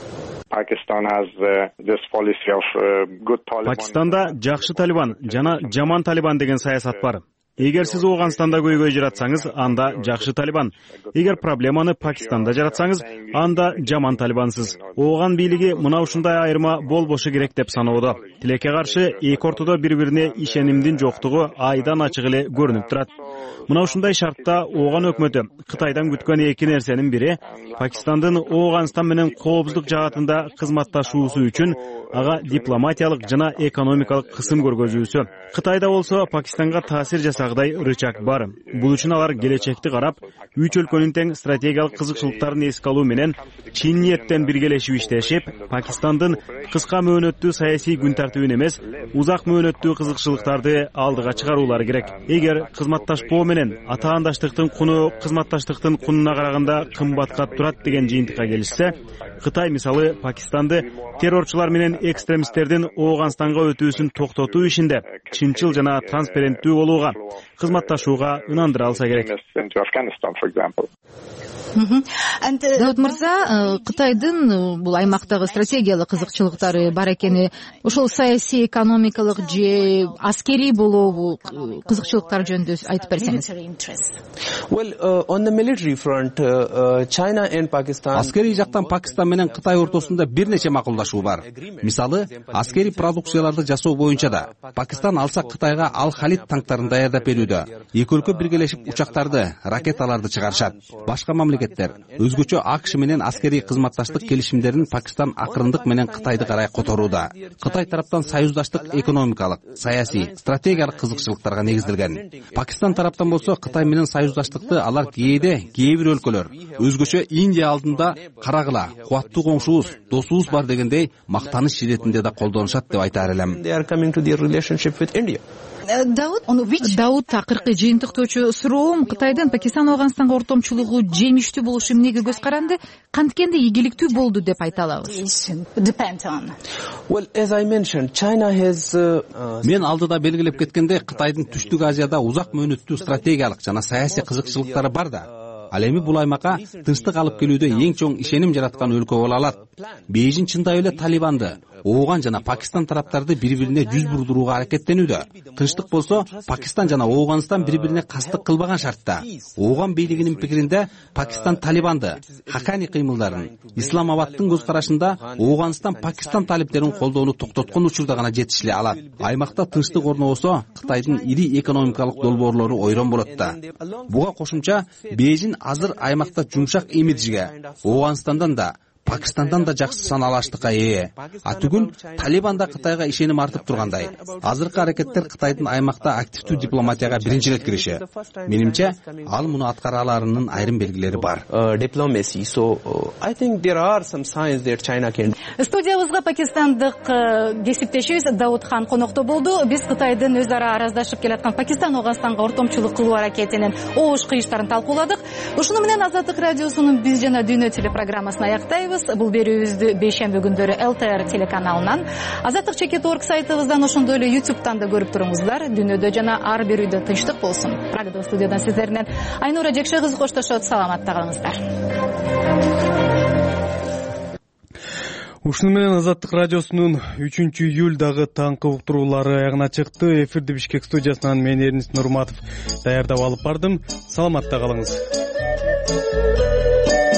Пакистанда жакшы Талибан жана жаман Талибан деген саясат бар. Эгер сиз Ооганстанда көйгөй жаратсаңыз, анда жакшы Талибан. Эгер проблеманы Пакистанда жаратсаңыз, анда жаман Талибансыз. Ооган бийлиги мына ушундай айырма болбошу керек деп саноодо. Тилекке каршы эки ортодо бири-бирине ишенимдин жоктугу айдан ачык эле көрүнүп турат. Мына ушундай шартта Ооган өкмөтү Кытайдан күткөн эки нерсенин бири Пакистандын Ооганстан менен коопсуздук жаатында кызматташуусу үчүн ага дипломатиялык жана экономикалык кысым көргөзүүсү. Кытайда болсо Пакистанга таасир жасагыдай рычаг бар. Бул үчүн алар келечекти карап, үч өлкөнүн тең стратегиялык кызыкчылыктарын эске алуу менен чын ниеттен биргелешип иштешип, Пакистандын кыска мөөнөттүү саясий күн тартибин эмес, узак мөөнөттүү кызыкчылыктарды алдыга чыгаруулары керек. Эгер кызматташпоо менен атаандаштыктын куну кызматташтыктын кунуна караганда кымбатка турат деген жыйынтыкка келишсе, Кытай мисалы Пакистанды террорчулар менен экстремисттердин Ооганстанга өтүүсүн токтотуу ишинде чынчыл жана транспаrenттүү болууга, кызматташууга ынандыра алса керек. Дауд мырза, Кытайдын бул аймактагы стратегиялык кызыкчылыктары бар экени, ошол саясий, экономикалык же аскерий болобу кызыкчылыктар жөнүндө айтып берсеңиз. Аскерий жактан Пакистан менен Кытай ортосунда бир нече макулдашуу бар. Мисалы, аскерий продукцияларды жасоо боюнча да Пакистан алса Кытайга Ал-Халид танктарын даярдап берүүдө. Эки өлкө биргелешип учактарды, ракеталарды чыгарышат. Башка мамлекеттер өзгөчө АКШ менен аскерий кызматташтык келишимдерин Пакистан акырындык менен Кытайды карай которууда. Кытай тараптан союздаштык экономикалык, саясий, стратегиялык кызыкчылыктарга негизделген. Пакистан тараптан болсо Кытай менен союздаштыкты алар кээ бир өлкөлөр өзгөчө Индия алдында карагыла, кубаттуу коңшубуз, досубуз бар дегендей мактаныч иретинде да колдонушат деп айтаар элем. сауд акыркы жыйынтыктоочу суроом Кытайдын Пакистан Афганстанга ортомчулугу жемиштүү болушу эмнеге көз каранды, канткенде ийгиликтүү болду деп айта алабыз. Мен алдыда белгилеп кеткендей, Кытайдын Түштүк Азияда узак мөөнөттүү стратегиялык жана саясий кызыкчылыктары бар да. Ал эми бул аймакка тынчтык алып келүүдө эң чоң ишеним жараткан өлкө боло алат. Бейжин чындап эле Талибанды, Ооган жана Пакистан тараптарды бири-бирине жүз бурдурууга аракеттенүүдө. Тынчтык болсо, Пакистан жана Ооганстан бири-бирине кастык кылбаган шартта. Ооган бийлигинин пикиринде Пакистан Талибанды, Хакани кыймылдарын, Исламабадтын көз карашында Ооганстан Пакистан талиптерин колдоону токтоткон учурда гана жетишиле алат. Аймакта тынчтык орнобосо, Кытайдын ири экономикалык долбоорлору ойрон болот да. Буга кошумча Бейжин азыр аймакта жумшак имиджге, Ооганстандан да Пакистандан да жакшы саналаштыкка ээ. Түгүл Талибанда Кытайга ишеним артып тургандай. Азыркы аракеттер Кытайдын аймакта активдүү дипломатияга биринчи рет кириши. Менимче, ал муну аткара аларынын айрым белгилери бар. Студиябызга пакистандык кесиптешибиз Даудхан конокто болду. Биз Кытайдын өз ара араздашып келаткан Пакистан Афганстанга ортомчулук кылуу аракетинин оош кыйыштарын талкууладык. Ушуну менен Азаттык радиосунун Биз жана Дүйнө телепрограммасын аяктайбыз. Бул берүүбүздү бейшемби күндөрү ЛТР телеканалынан, Азаттык чекит.org сайтыбыздан, ошондой эле YouTube'дан да көрүп туруңуздар. Дүйнөдө жана ар бир үйдө тынчтык болсун. Прагада студиядан сиздерден Айнура Жекше кызы коштошот. Саламатта калыңыздар. Ушуну менен Азаттык радиосунун 3-июлдагы таңкы уктуруулары аягына чыкты. Эфирди Бишкек студиясынан мен Эрнис Нурматов даярдап алып бардым. Саламатта калыңыз.